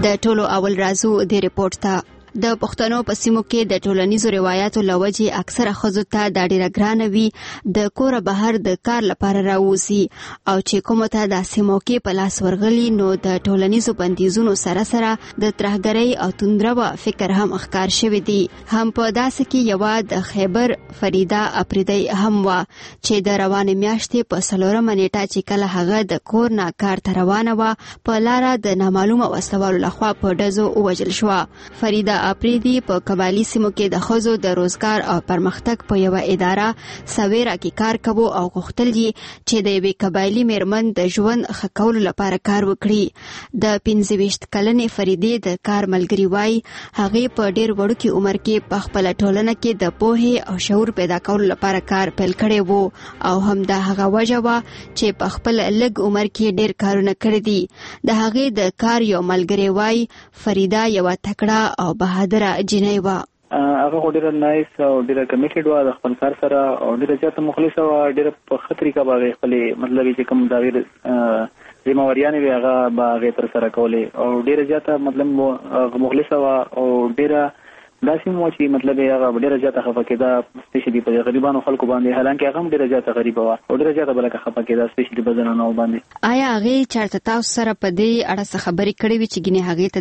د ټولو اول رازو د ریپورت ته. د پښتنو په سیمو کې د ټولنیزو روایتو لوجې اکثره ښځو ته دا ډیره ګرانه وي د کوره بهر د کار لپاره راوځي او چې کومو ته داسې موقع په لاس ورغلي نو د ټولنیزو بندیزونو سره سره د ترهګرۍ او توندروه فکر هم ښکار شوی دی. هم په داسې کې یوه د خیبر فریده اپریدی هم وه چې د روانې میاشتې په څلورمه نیټه چې کله هغه د کور نه کار ته روانه وه په لاره د نامعلومه وسلوالو لخوا په ډزو ووژل شوه. فریده اپریدی په قبایلي سیمو کې د ښځو د روزګار او پرمختګ په یوه اداره سویرا کې کار کوو او غوښتل دي چې د یوې قبایلي میرمن د ژوند ښه کولو لپاره کار وکړي. د پنځه ویشت کلنې فریدې د کار ملګري وایي هغې په ډېر وړوکي عمر کې په خپله ټولنه کې د پوهې او شعور پیدا کولو لپاره کار پیل کړی و او هم دا هغه وجه وه چې په خپل لږ عمر کې ډېر کارونه کړي دي. د هغې د کار یو ملګری وایي فریده یوه تکړه او بهادره جنۍ وه. هغه ډیره نایس او ډیره کمیټډ وه د خپل کار سره او ډیره زیاته مخلصه وه. ډیره په ښه طریقه به هغې خپلې مطلب چې کوم د هغې ذمهواریانې وې هغه به هغې ترسره کولې او ډیره زیاته مطلب مخلصه وه او ډیره داسې مو چې مطلب هغه ډیره زیاته خفه کېده سپیشلي په غریبانو خلکو باندې حالانکه هغه هم ډیره زیاته غریبه وه او ډیره زیاته بلکه خفه کېده سپیشلي په زنانو باندې. آیا هغې چېرته تاسو سره په دې اړه څه خبرې کړې وي چې ګینې هغې ته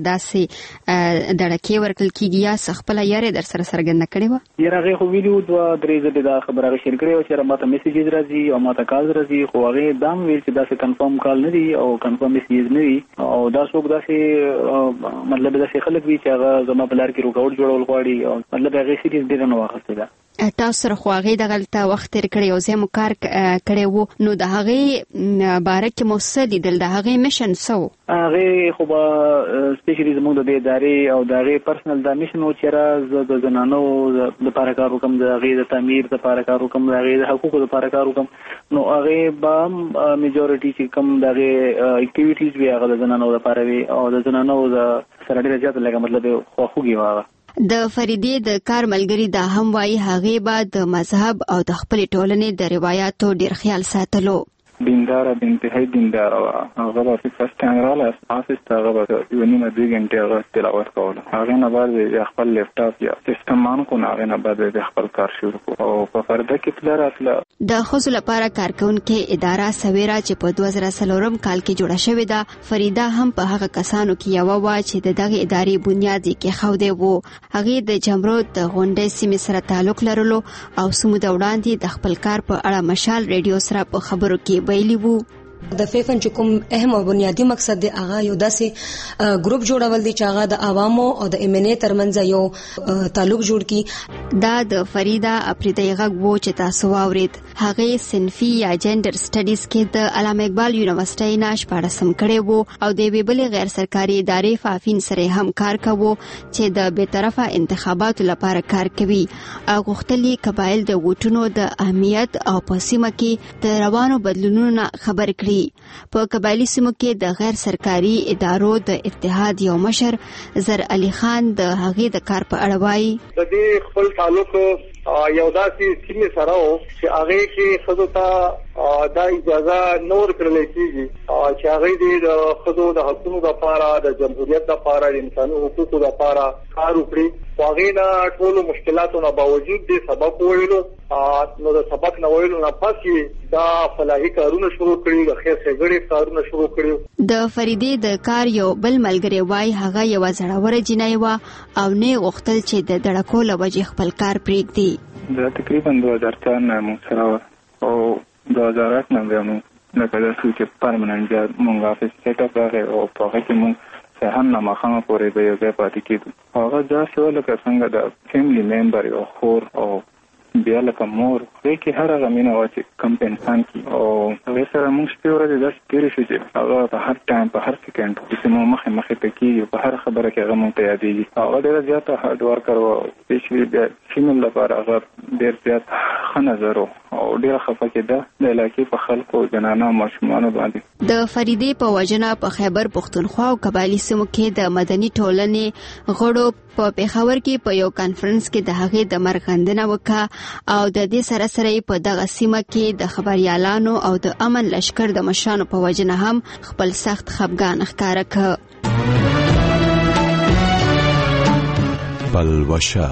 داسې دړکې ورکړل کېږي یا څه خپله یارې در سره څرګنده کړې وه؟ یاره هغې خو ویلي وو دوه درې ځلې دا خبره هغې شیر کړې وه چې یاره ما ته میسیجز راځي او ما ته کالز راځي خو هغې دا هم ویل چې داسې کنفرم کال نه دي او کنفرم میسیجز نه وي او دا څوک داسې مطلب داسې خلک وي چې هغه زما په لار کې رکاوټ جوړول غواړي او مطلب هغې سیریز ډېره نه واخیستې ده. تاسو سره خو هغې دغلته وخت تېر کړی او زه مو کار کړی و نو د هغې باره کې مو څه لیدل د هغې میشن څه و؟ هغې خو به سپیشلي زموږ د دې ادارې او د هغې پرسنل دا میشن و چې را زه د زنانو دپاره کار وکړم د هغې د تعمیر دپاره کار وکړم د هغې د حقوقو دپاره کار وکړم نو هغې به هم میجورټي چې کوم د هغې اکټیویټیز وي هغه د زنانو دپاره وي او د زنانو د سره ډېره زیاته لکه مطلب خواخوږي وه هغه. د فریدې د کار ملګري دا هم وایي هغې به د مذهب او د خپلې ټولنې د روایاتو ډېر خیال ساتلو. دینداره د انتهایی دینداره وه هغه به فرسټ ټایم راغله اساسته هغه به یوه نیمه دوې ګنټې هغه تلاوت کوله هغې نه بعد بیا خپل لیپټاپ یا سیسټم آن کړو نو هغې نه بعد بیا خپل کار شروع کړو او په فرده کې تله راتله. د ښځو لپاره کارکوونکې اداره سویرا چې په دوه زره څلورم کال کې جوړه شوې ده فریده هم په هغه کسانو کې یوه وه چې د دغې ادارې بنیاد یې کېښودی و. هغې د جمرود د غونډۍ سیمې سره تعلق لرلو او څه موده وړاندې د خپل کار په اړه مشال ریډیو سره په خبرو کې ویلي وو. د فیفن چې کوم اهم او بنیادی مقصد دی هغه یو داسې ګروپ جوړول دی چې هغه د عوامو او د ایم ان ای ترمنځ یو تعلق جوړ کی. دا د فریده اپریدی غږ وو چې تاسو واورید. هغه صنفي یا جندر سټډیز کې د علامه اقبال یونیورسيټي نه شپاړسم کړی وو او د یوې بلې غیر سرکاري ادارې فافین سره هم کار کوو چې د بیطرفه انتخاباتو لپاره کار کوي او غوښتلي قبایل د ووټونو د اهمیت او په سیمه کې د روانو بدلونونو خبر کړي. په قبایلی سیمو کې د غیر سرکاري ادارو د اتحاد یو مشر زر علي خان د هغې د کار په اړه وایي د دې خپل تعلق یو داسې سیمې سره و چې هغې کې ښځو ته دا اجازه نه ورکړلی کېږي چې هغوی دې د ښځو د حقونو دپاره د جمهوریت دپاره د انساني حقوقو دپاره کار وکړي خو هغې نه ټولو مشکلاتو نه باوجود دې سبق وویلو نو د سبق نه ویلو نه پس یې دا فلاحي کارونه شروع کړي د خیر ښېګڼې کارونه شروع کړي. د فریدې د کار یو بل ملګری وایي هغه یوه زړوره جنۍ وه او نه غوښتل چې د دړکو له وجې خپل کار پرېږدي. دا تقریبا دوه هزار چار نه موږ سره وه او دوه هزار اټ نه بیا موږ لکه داسې چې پرمننټ بیا موږ افیس سیټ اپ راغی او په هغه کې موږ سهار نه ماښامه پورې به یو ځای پاتې کېدو. هغه داسې وه لکه څنګه د فیملي ممبر یو خور او بیا لکه مور هغې کې هر هغه مینه وه چې کوم په انسان کې او هغې سره موږ شپې ورځې داسې تېرې شوې چې هغه په هر ټایم په هر سیکنډ چې مو مخې مخې ته کېږي په هر خبره کې هغه موږ ته یادېږي. هغه ډېره زیاته هارډ ورکر وه سپیشلي بیا فیمیل لپاره هغه ډېر زیات ښه نظر و او ډېره خفه کېده د علاقې په خلکو زنانه او ماشومانو باندې. د فریدې په وجنه په خیبر پښتونخوا او قبایلي سیمو کې د مدني ټولنې غړو په پېښور کې په یو کانفرنس کې د هغې د مرګ غندنه وکړه او د دې سره سره په دغه سیمه کې د خبریالانو او د امن لشکر د مشرانو په وجنه هم خپل سخت خفګان ښکاره کړ. پلوشه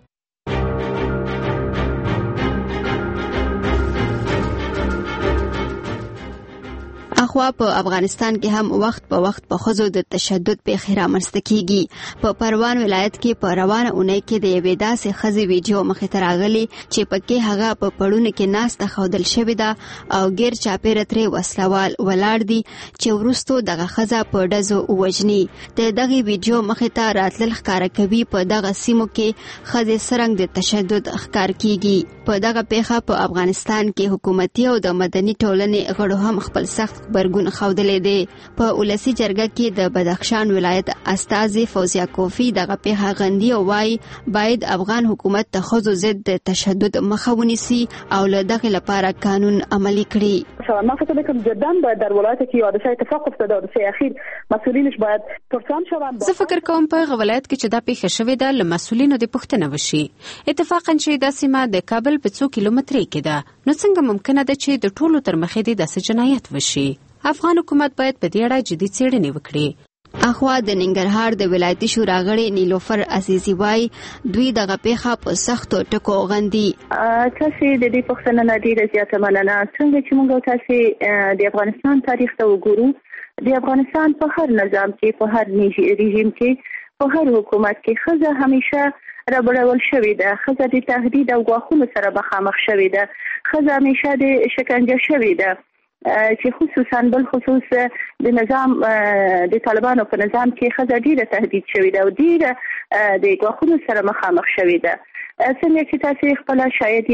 اخوا په افغانستان کې هم وخت په وخت په ښځو د تشدد پیښې رامنځته کیږي. په پروان ولایت کې په روانه اونۍ کې د یوې داسې ښځې ویډیو مخې ته راغلی چې پکې هغه په پړونو کې ناسته ښودل شوې ده او غیر چاپیره ترې وسلوال ولاړ دي چې وروستو دغه ښځه په ډزو ووژني. د دغې ویډیو مخې ته راتلل ښکاره کوي په دغه سیمو کې ښځې څرنګه د تشدد ښکار کیږي. په دغه پیښه په افغانستان کې حکومتي او د مدني ټولنې غړو هم خپل سخت غبرګون ښودلی دی. په ولسي جرګه کې د بدخشان ولایت استازي فوزیه کوفی دغه پیښه غندي او وايي باید افغان حکومت د ښځو ضد د تشدد مخه ونیسي او له دغې لپاره قانون عملي کړي. ما فکر میکنم جدا باید در ولایت که حادثه اتفاق افتاده حادثه اخیر مسئولینش باید پرسان شوند. زه فکر کوم په هغه ولایت کې چې دا پیښه شوې ده له مسؤلینو د پوښتنه وشي. اتفاقا چې دا سیمه د کابل په څو کیلومترۍ کې ده، نو څنګه ممکنه ده چې د ټولو تر مخې دې داسې جنایت وشي؟ افغان حکومت باید په دې اړه جدي څېړنې وکړي. اخوا د ننګرهار د ولایتي شورا غړي نیلوفر عزیزي وايي دوی دغه پیښه په سختو ټکو غندي. تاسو د دې پوښتنه نه ډیره زیاته مننه. څنګه چې موږ تاسو د افغانستان تاریخ ته وګورو، د افغانستان په هر نظام کې، په هر رژیم کې، په هر حکومت کې ښځه همیشه رابړول شوې ده. ښځه د تهدید او ګواښونو سره مخامخ شوې ده. ښځه همیشه د شکنجه شوې ده چې خصوصا بل خصوص د نظام د طالبانو په نظام کې ښځه ډیره تهدید شوې ده او ډیره د ګواښونو سره مخامخ شوې ده. څنګه چې تاسو خپل شاید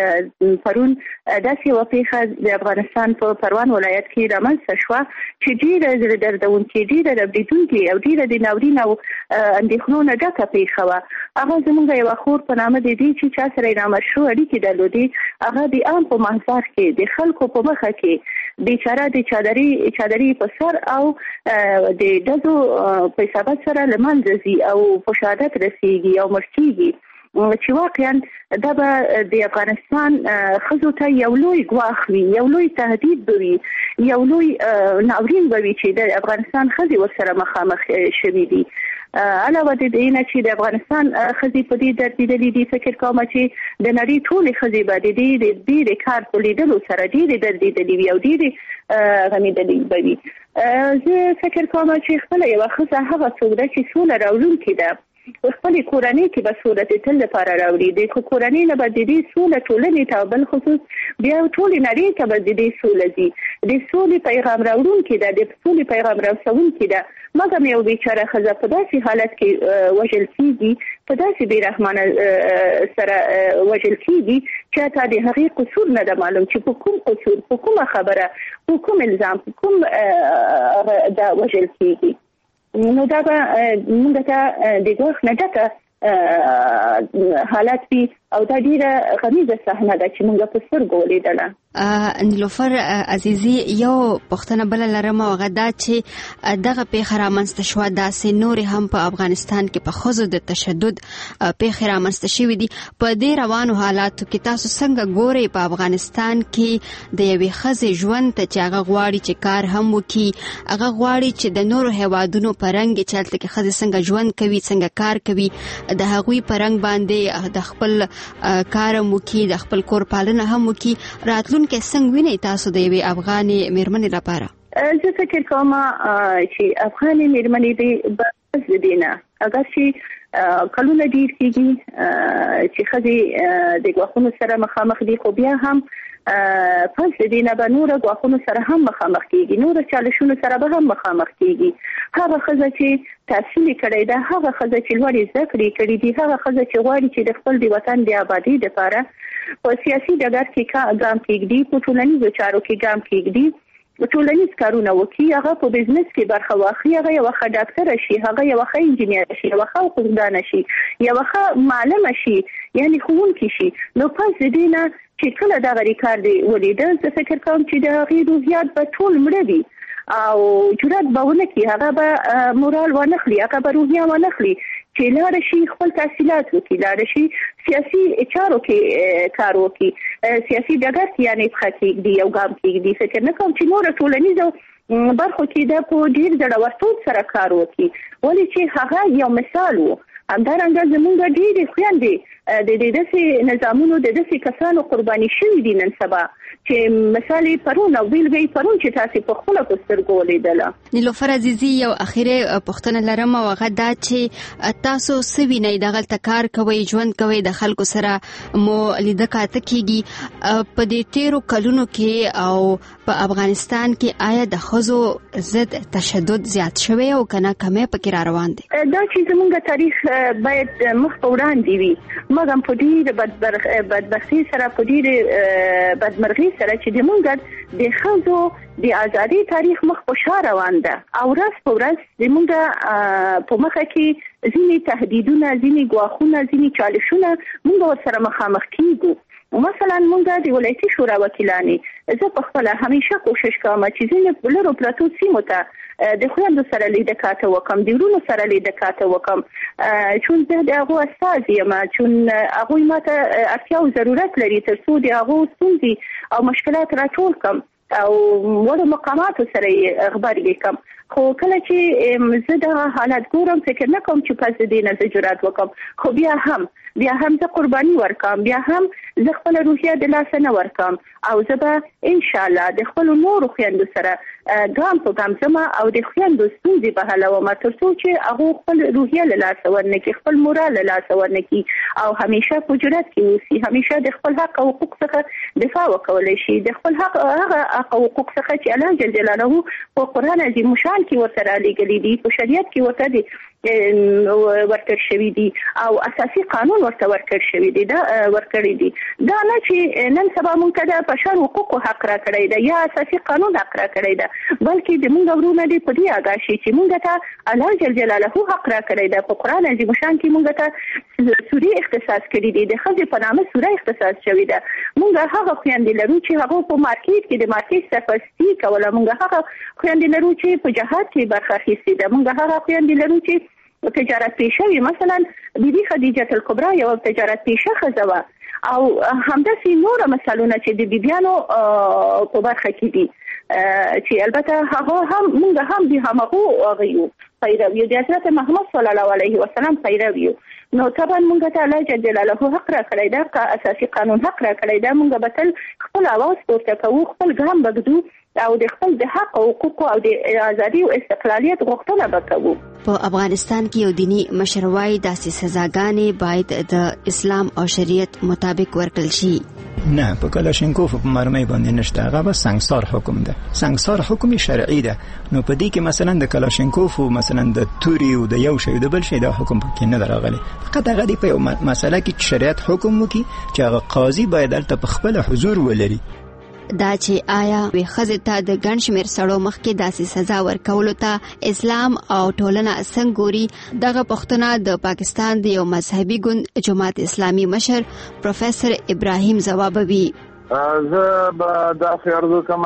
پرون داسې یوه پیښه د افغانستان په پروان ولایت کې رامنځته شوه چې ډیره زړه دردونکې، ډیره ربړېدونکې او ډیره د ناورین او اندېښنو نه ډکه پیښه وه. هغه زموږ یوه خور په نامه د دې چې چا سره یې نامشروع اړیکې درلودې، هغه د عام په محضر کې د خلکو په مخه کې بیچاره د چادري چادري په سر او د ډزو په حسابت سره له منځه ځي او په شهادت رسېږي او مړ کېږي، چې واقعا دا به د افغانستان ښځو ته یو لوی ګواښ وي، یو لوی تهدید به وي، یو لوی ناورین به وي چې د افغانستان ښځې ورسره مخامخ شوي دي. علاوه د دې نه چې د افغانستان ښځې په دې دردېدلې دي، فکر کوم چې د نړۍ ټولې ښځې به د دې د ډېرې کار په لیدلو سره ډېرې دردېدلې وي او ډېرې غمېدلې به وي. زه فکر کوم چې خپله یوه ښځه هغه څوک ده چې سوله راوړونکې ده، خپلې کورنۍ کې به سوله د تل لپاره راوړي. د کورنۍ نه به د دې سوله ټولنې ته بل خصوص بیا ټولې نړۍ ته به د دې سوله ځي. د سولې پیغام راوړونکې ده، د سولې پیغام رسونکې ده. مګر یو بیچاره ښځه په داسې حالت کې وژل کېږي، په داسې بې رحمانه سره وژل کېږي چې تا د هغې قصور نه ده معلوم چې په کوم قصور، په کومه خبره، په کوم الزام، په کوم دا وژل کېږي. نو دا به موږ ته د ګواښ نه ډکه حالت وي او دا ډیره غمیزه صحنه ده چې موږ په سترګو ولیدله. نیلوفر عزیزي یو پوښتنه بله لرم او هغه دا چې دغه پیښه رامنځته شوه، داسې نورې هم په افغانستان کې په ښځو د تشدد پیښې رامنځته شوې دي. په دې روانو حالاتو کې تاسو څنګه ګورئ په افغانستان کې د یوې ښځې ژوند ته چې هغه غواړي چې کار هم وکړي، هغه غواړي چې د نورو هیوادونو په رنګ چې هلته کې ښځې څنګه ژوند کوي، څنګه کار کوي، د هغوی په رنګ باندې د خپل کار هم وکړي، د خپل کور پالنه هم وکړي. راتلونکی څنګه وینئ تاسو د یوې افغانې مېرمنې لپاره؟ زه فکر کوم چې افغانې مېرمنې دې بس د دې نه، اگر چې کلونه ډېر کېږي چې ښځې د ګواښونو سره مخامخ دي، خو بیا هم پس د دې نه به نوره ګواښونو سره هم مخامخ کېږي، نوره چالشونو سره به هم مخامخ کېږي. هغه ښځه چې تحصیل کړی ده، هغه ښځه چې لوړې زده کړې کړي دي، هغه ښځه چې غواړي چې د خپل د وطن د آبادۍ لپاره په سیاسي ډګر کې ګام کېږدي، په ټولنیزو چارو کې ګام کېږدي، ټولنیز کارونه وکړي، هغه په بزنس کې برخه واخلي، هغه یوه ښه ډاکټره شي، هغه یوه ښه انجینر شي، یوه ښه حقوقدانه شي، یوه ښه معلمه شي، یعنې ښوونکي شي. نو پس د دې نه چې کله دغه ریکارډ یې ولیده، زه فکر کوم چې د هغې روحیات به ټول مړه وي او جرأت به ونه کړي، هغه به مورال ونه خلي، هغه به روحیه ونه خلي چې لاړه شي خپل تحصیلات وکړي، لاړه شي سیاسي چارو کې کار وکړي، سیاسي ډګر کې یعنې پښه کېږدي، یو ګام کېږدي. فکر نه کوم چې نوره ټولنیزو برخو کې ده په ډېر زړورتوب سره کار وکړي، ولې چې هغه یو مثال و. همدارنګه زمونږ ډېرې خویندې د دې داسې نظامونو د داسې کسانو قرباني شوي دي نن سبا چې مثال پرون او بیلګې پرون چې تاسو په خپل پسترګو ولیدله. نیلوفر عزیزي یو اخیره پوښتنه لرم او هغه دا چې تاسو سوي نه دغه کار کوي ژوند کوي د خلکو سره مو لیده کاته کیږي په دې تیرو کلونو کې او په افغانستان کې آیا د خزو ضد تشدد زیات شوی او کنه کمې پکې را روان دي؟ دا چې زموږ تاریخ باید مخ په وړاندې وي مګر په دې بدبختي سره په دې بدمرغي سره چې د مونږ د خزو د ازادي تاریخ مخ په شا روان ده او ورځ په ورځ د مونږ په مخه کې ځینې تهدیدونه ځینې ګواښونه ځینې چالشونه مونږ سره مخامخ کیږو. مثلا مونږ د ولایتي شورا وکیلانې زه په خپل همیشه کوشش کوم چې ځینې بلرو پلاتو سیمو ته د خويندو سره لیده کاته وکم د ورونو سره لیده کاته وکم چون زه د هغه استاد یم چون هغه ماته اړتیا او ضرورت لري ترڅو د هغه ستونزې او مشکلات راټول کم او ورو مقامات سره خبرې کوم. خو کله چې زه د حالت ګورم فکر نه کوم چې پس دې نه جرأت وکم خو بیا هم بیا هم زه قرباني ورکم بیا هم زه خپل روحیه د لاس نه ورکم او زه به ان شاء الله د خپل نور خويندو سره ګام په ګام زما او د خويندو ستونزې په حل او ترڅو چې هغه خپل روحیه له لاس ورنکي خپل مورال له لاس ورنکي او همیشه په جرأت کې اوسي همیشه د خپل حق او حقوق څخه دفاع وکولای شي د خپل حق هغه حقوق څخه چې الله جل جلاله په قران عظیم شان کې ورته لګلې دي په شریعت کې ورته دي ورکړ شوی دي او اساسي قانون ورته ورکړ شوی دي دا ورکړی دي دا نه چې نن سبا مونږ ته په شان حقوق حق را کړی دا یا اساسي قانون حق را کړی دا بلکې د مونږ ورونه دي په دې اگاه شي چې مونږ ته الله جل جلاله حق را کړی دا په قران عظیم شان کې مونږ ته سوري اختصاص کړی دي د خځې په نامه سوره اختصاص شوی دا مونږ هغه خويندې لرو چې هغه په مارکیټ کې د مارکیټ سرپرستی کوله مونږ هغه خويندې لرو چې په جهاد کې برخه اخیستې ده مونږ هغه خويندې لرو چې تجارت پیشه وي مثلا بیبي خدیجه الکبرى یو تجارت پیشه خزوه او همداسې نور مثالونه چې د بیبيانو په برخه کې دي چې البته هغه هم موږ هم دي همغه غيو پیروي د حضرت محمد صلی الله علیه وسلم پیروي نو طبعا موږ ته الله جل جلاله حق را کړی دا که اساسي قانون حق را کړی دا موږ به تل خپل आवाज پورته کوو خپل ګام بغدو او د خپل د حق او حقوق او د ازادي او استقلالیت غوښتنه وکړو. په افغانستان کې یو دینی مشروعي داسې سزاګانې باید د اسلام او شریعت مطابق ورکړل شي. نه په کلاشینکوف په مرمۍ باندې نشته هغه بس سنگسار حکم ده سنگسار حکم شرعي ده نو په دې کې مثلا د کلاشینکوف او مثلا د توري او د یو شی د بل شی د حکم پکې نه دراغلي فقط هغه دی په یو مسله کې شریعت حکم وکي چې هغه قاضي باید البته په خپل حضور ولري دا چې آیا وی خزه ته د ګڼ شمیر سړو مخ کې داسې سزا ورکولو ته اسلام او ټولنه څنګه ګوري دغه پښتنه د پاکستان د یو مذهبي ګوند جماعت اسلامي مشر پروفیسور ابراهیم زوابوي. زه به دا فرض کوم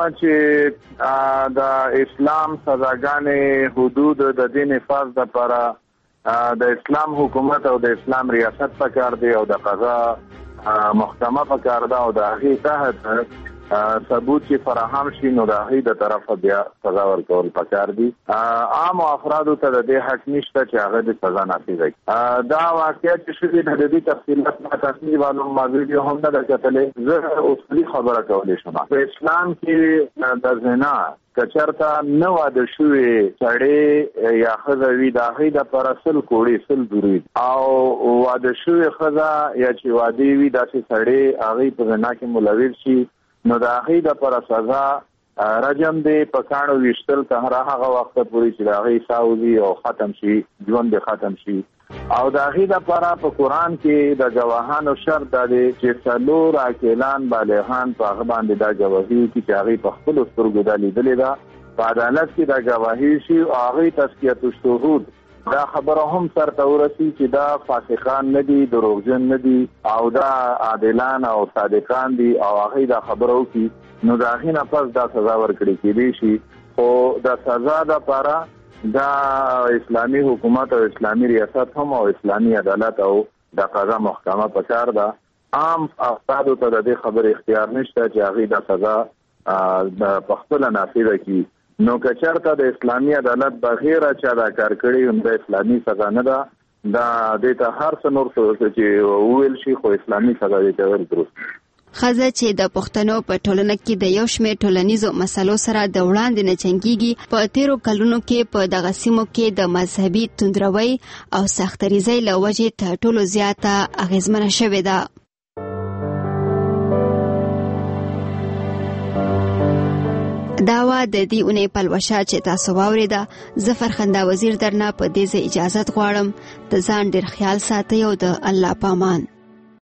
چې د اسلام سزاګانې حدود د دین حفاظ لپاره د اسلام حکومت او د اسلام ریاست پکار دی او د قضا محکمه پکار ده او د هغې تحت ثبوت چې فراهم شي نو د هغې د طرفه بیا سزا ورکول پکار دي. عام افرادو ته د دې حق نشته چې هغه د سزا نافذه کړي. دا واقعیت چې شوي د دې تفصیلات ما تصنیف معلوم ما ویډیو هم نه ده کتلې زه اصولي خبره کولی شم. په اسلام کې د زنا کچرته نه واده شوې سړی یا ښځه وي د هغې دپاره سل کوړې سل دوری او واده شوې ښځه یا چې واده وي داسې سړی هغې په زنا کې ملوث شي نو د هغې دپاره سزا رجم دی په کاڼو ویشتل تر هغه وخته پورې چې د هغې ساه وځي او ختم شي ژوند یې ختم شي او د هغې دپاره په قرآن کې د ګواهانو شرط دا دی چې څلور عاقلان بالغان په هغه باندې دا ګواهي وکړي چې هغې په خپلو سترګو دا لیدلې ده په عدالت کې دا ګواهي شي او هغې تزکیة الشهود دا خبره هم سرته ورسي چې دا فاسقان نه دي دروغجن نه دي او دا عادلان او صادقان دي او هغې دا خبره وکړي نو د هغې نه پس دا سزا ورکړې کېدی شي خو د سزا دپاره دا اسلامي حکومت او اسلامي ریاست هم او اسلامي عدالت او د قضا محکمه پکار ده. عام افرادو ته د دې خبرې اختیار نشته چې هغې دا سزا په خپله نافذه کړي. نو که چېرته د اسلامي عدالت بغیر چا دا کار کړی نو د اسلامي سزا نه ده دا د ته هر څه نور څه چې ویل شي خو اسلامي سزا دی ته درست خزه چې د پښتنو په ټولنه کې د یو شمېر ټولنیزو مسلو سره د وړاندې نه جنګيږي په تیرو کلونو کې په دغه سیمو کې د مذهبي توندروي او سختریزۍ له وجې تر ټولو زیاته اغیزمنه شوې ده. داوا د دې اونۍ پلوشه چې تاسو واورېده زه فرخنده وزیر درنه په دې ځای اجازت غواړم. د ځان ډېر خیال ساتئ او د الله پامان.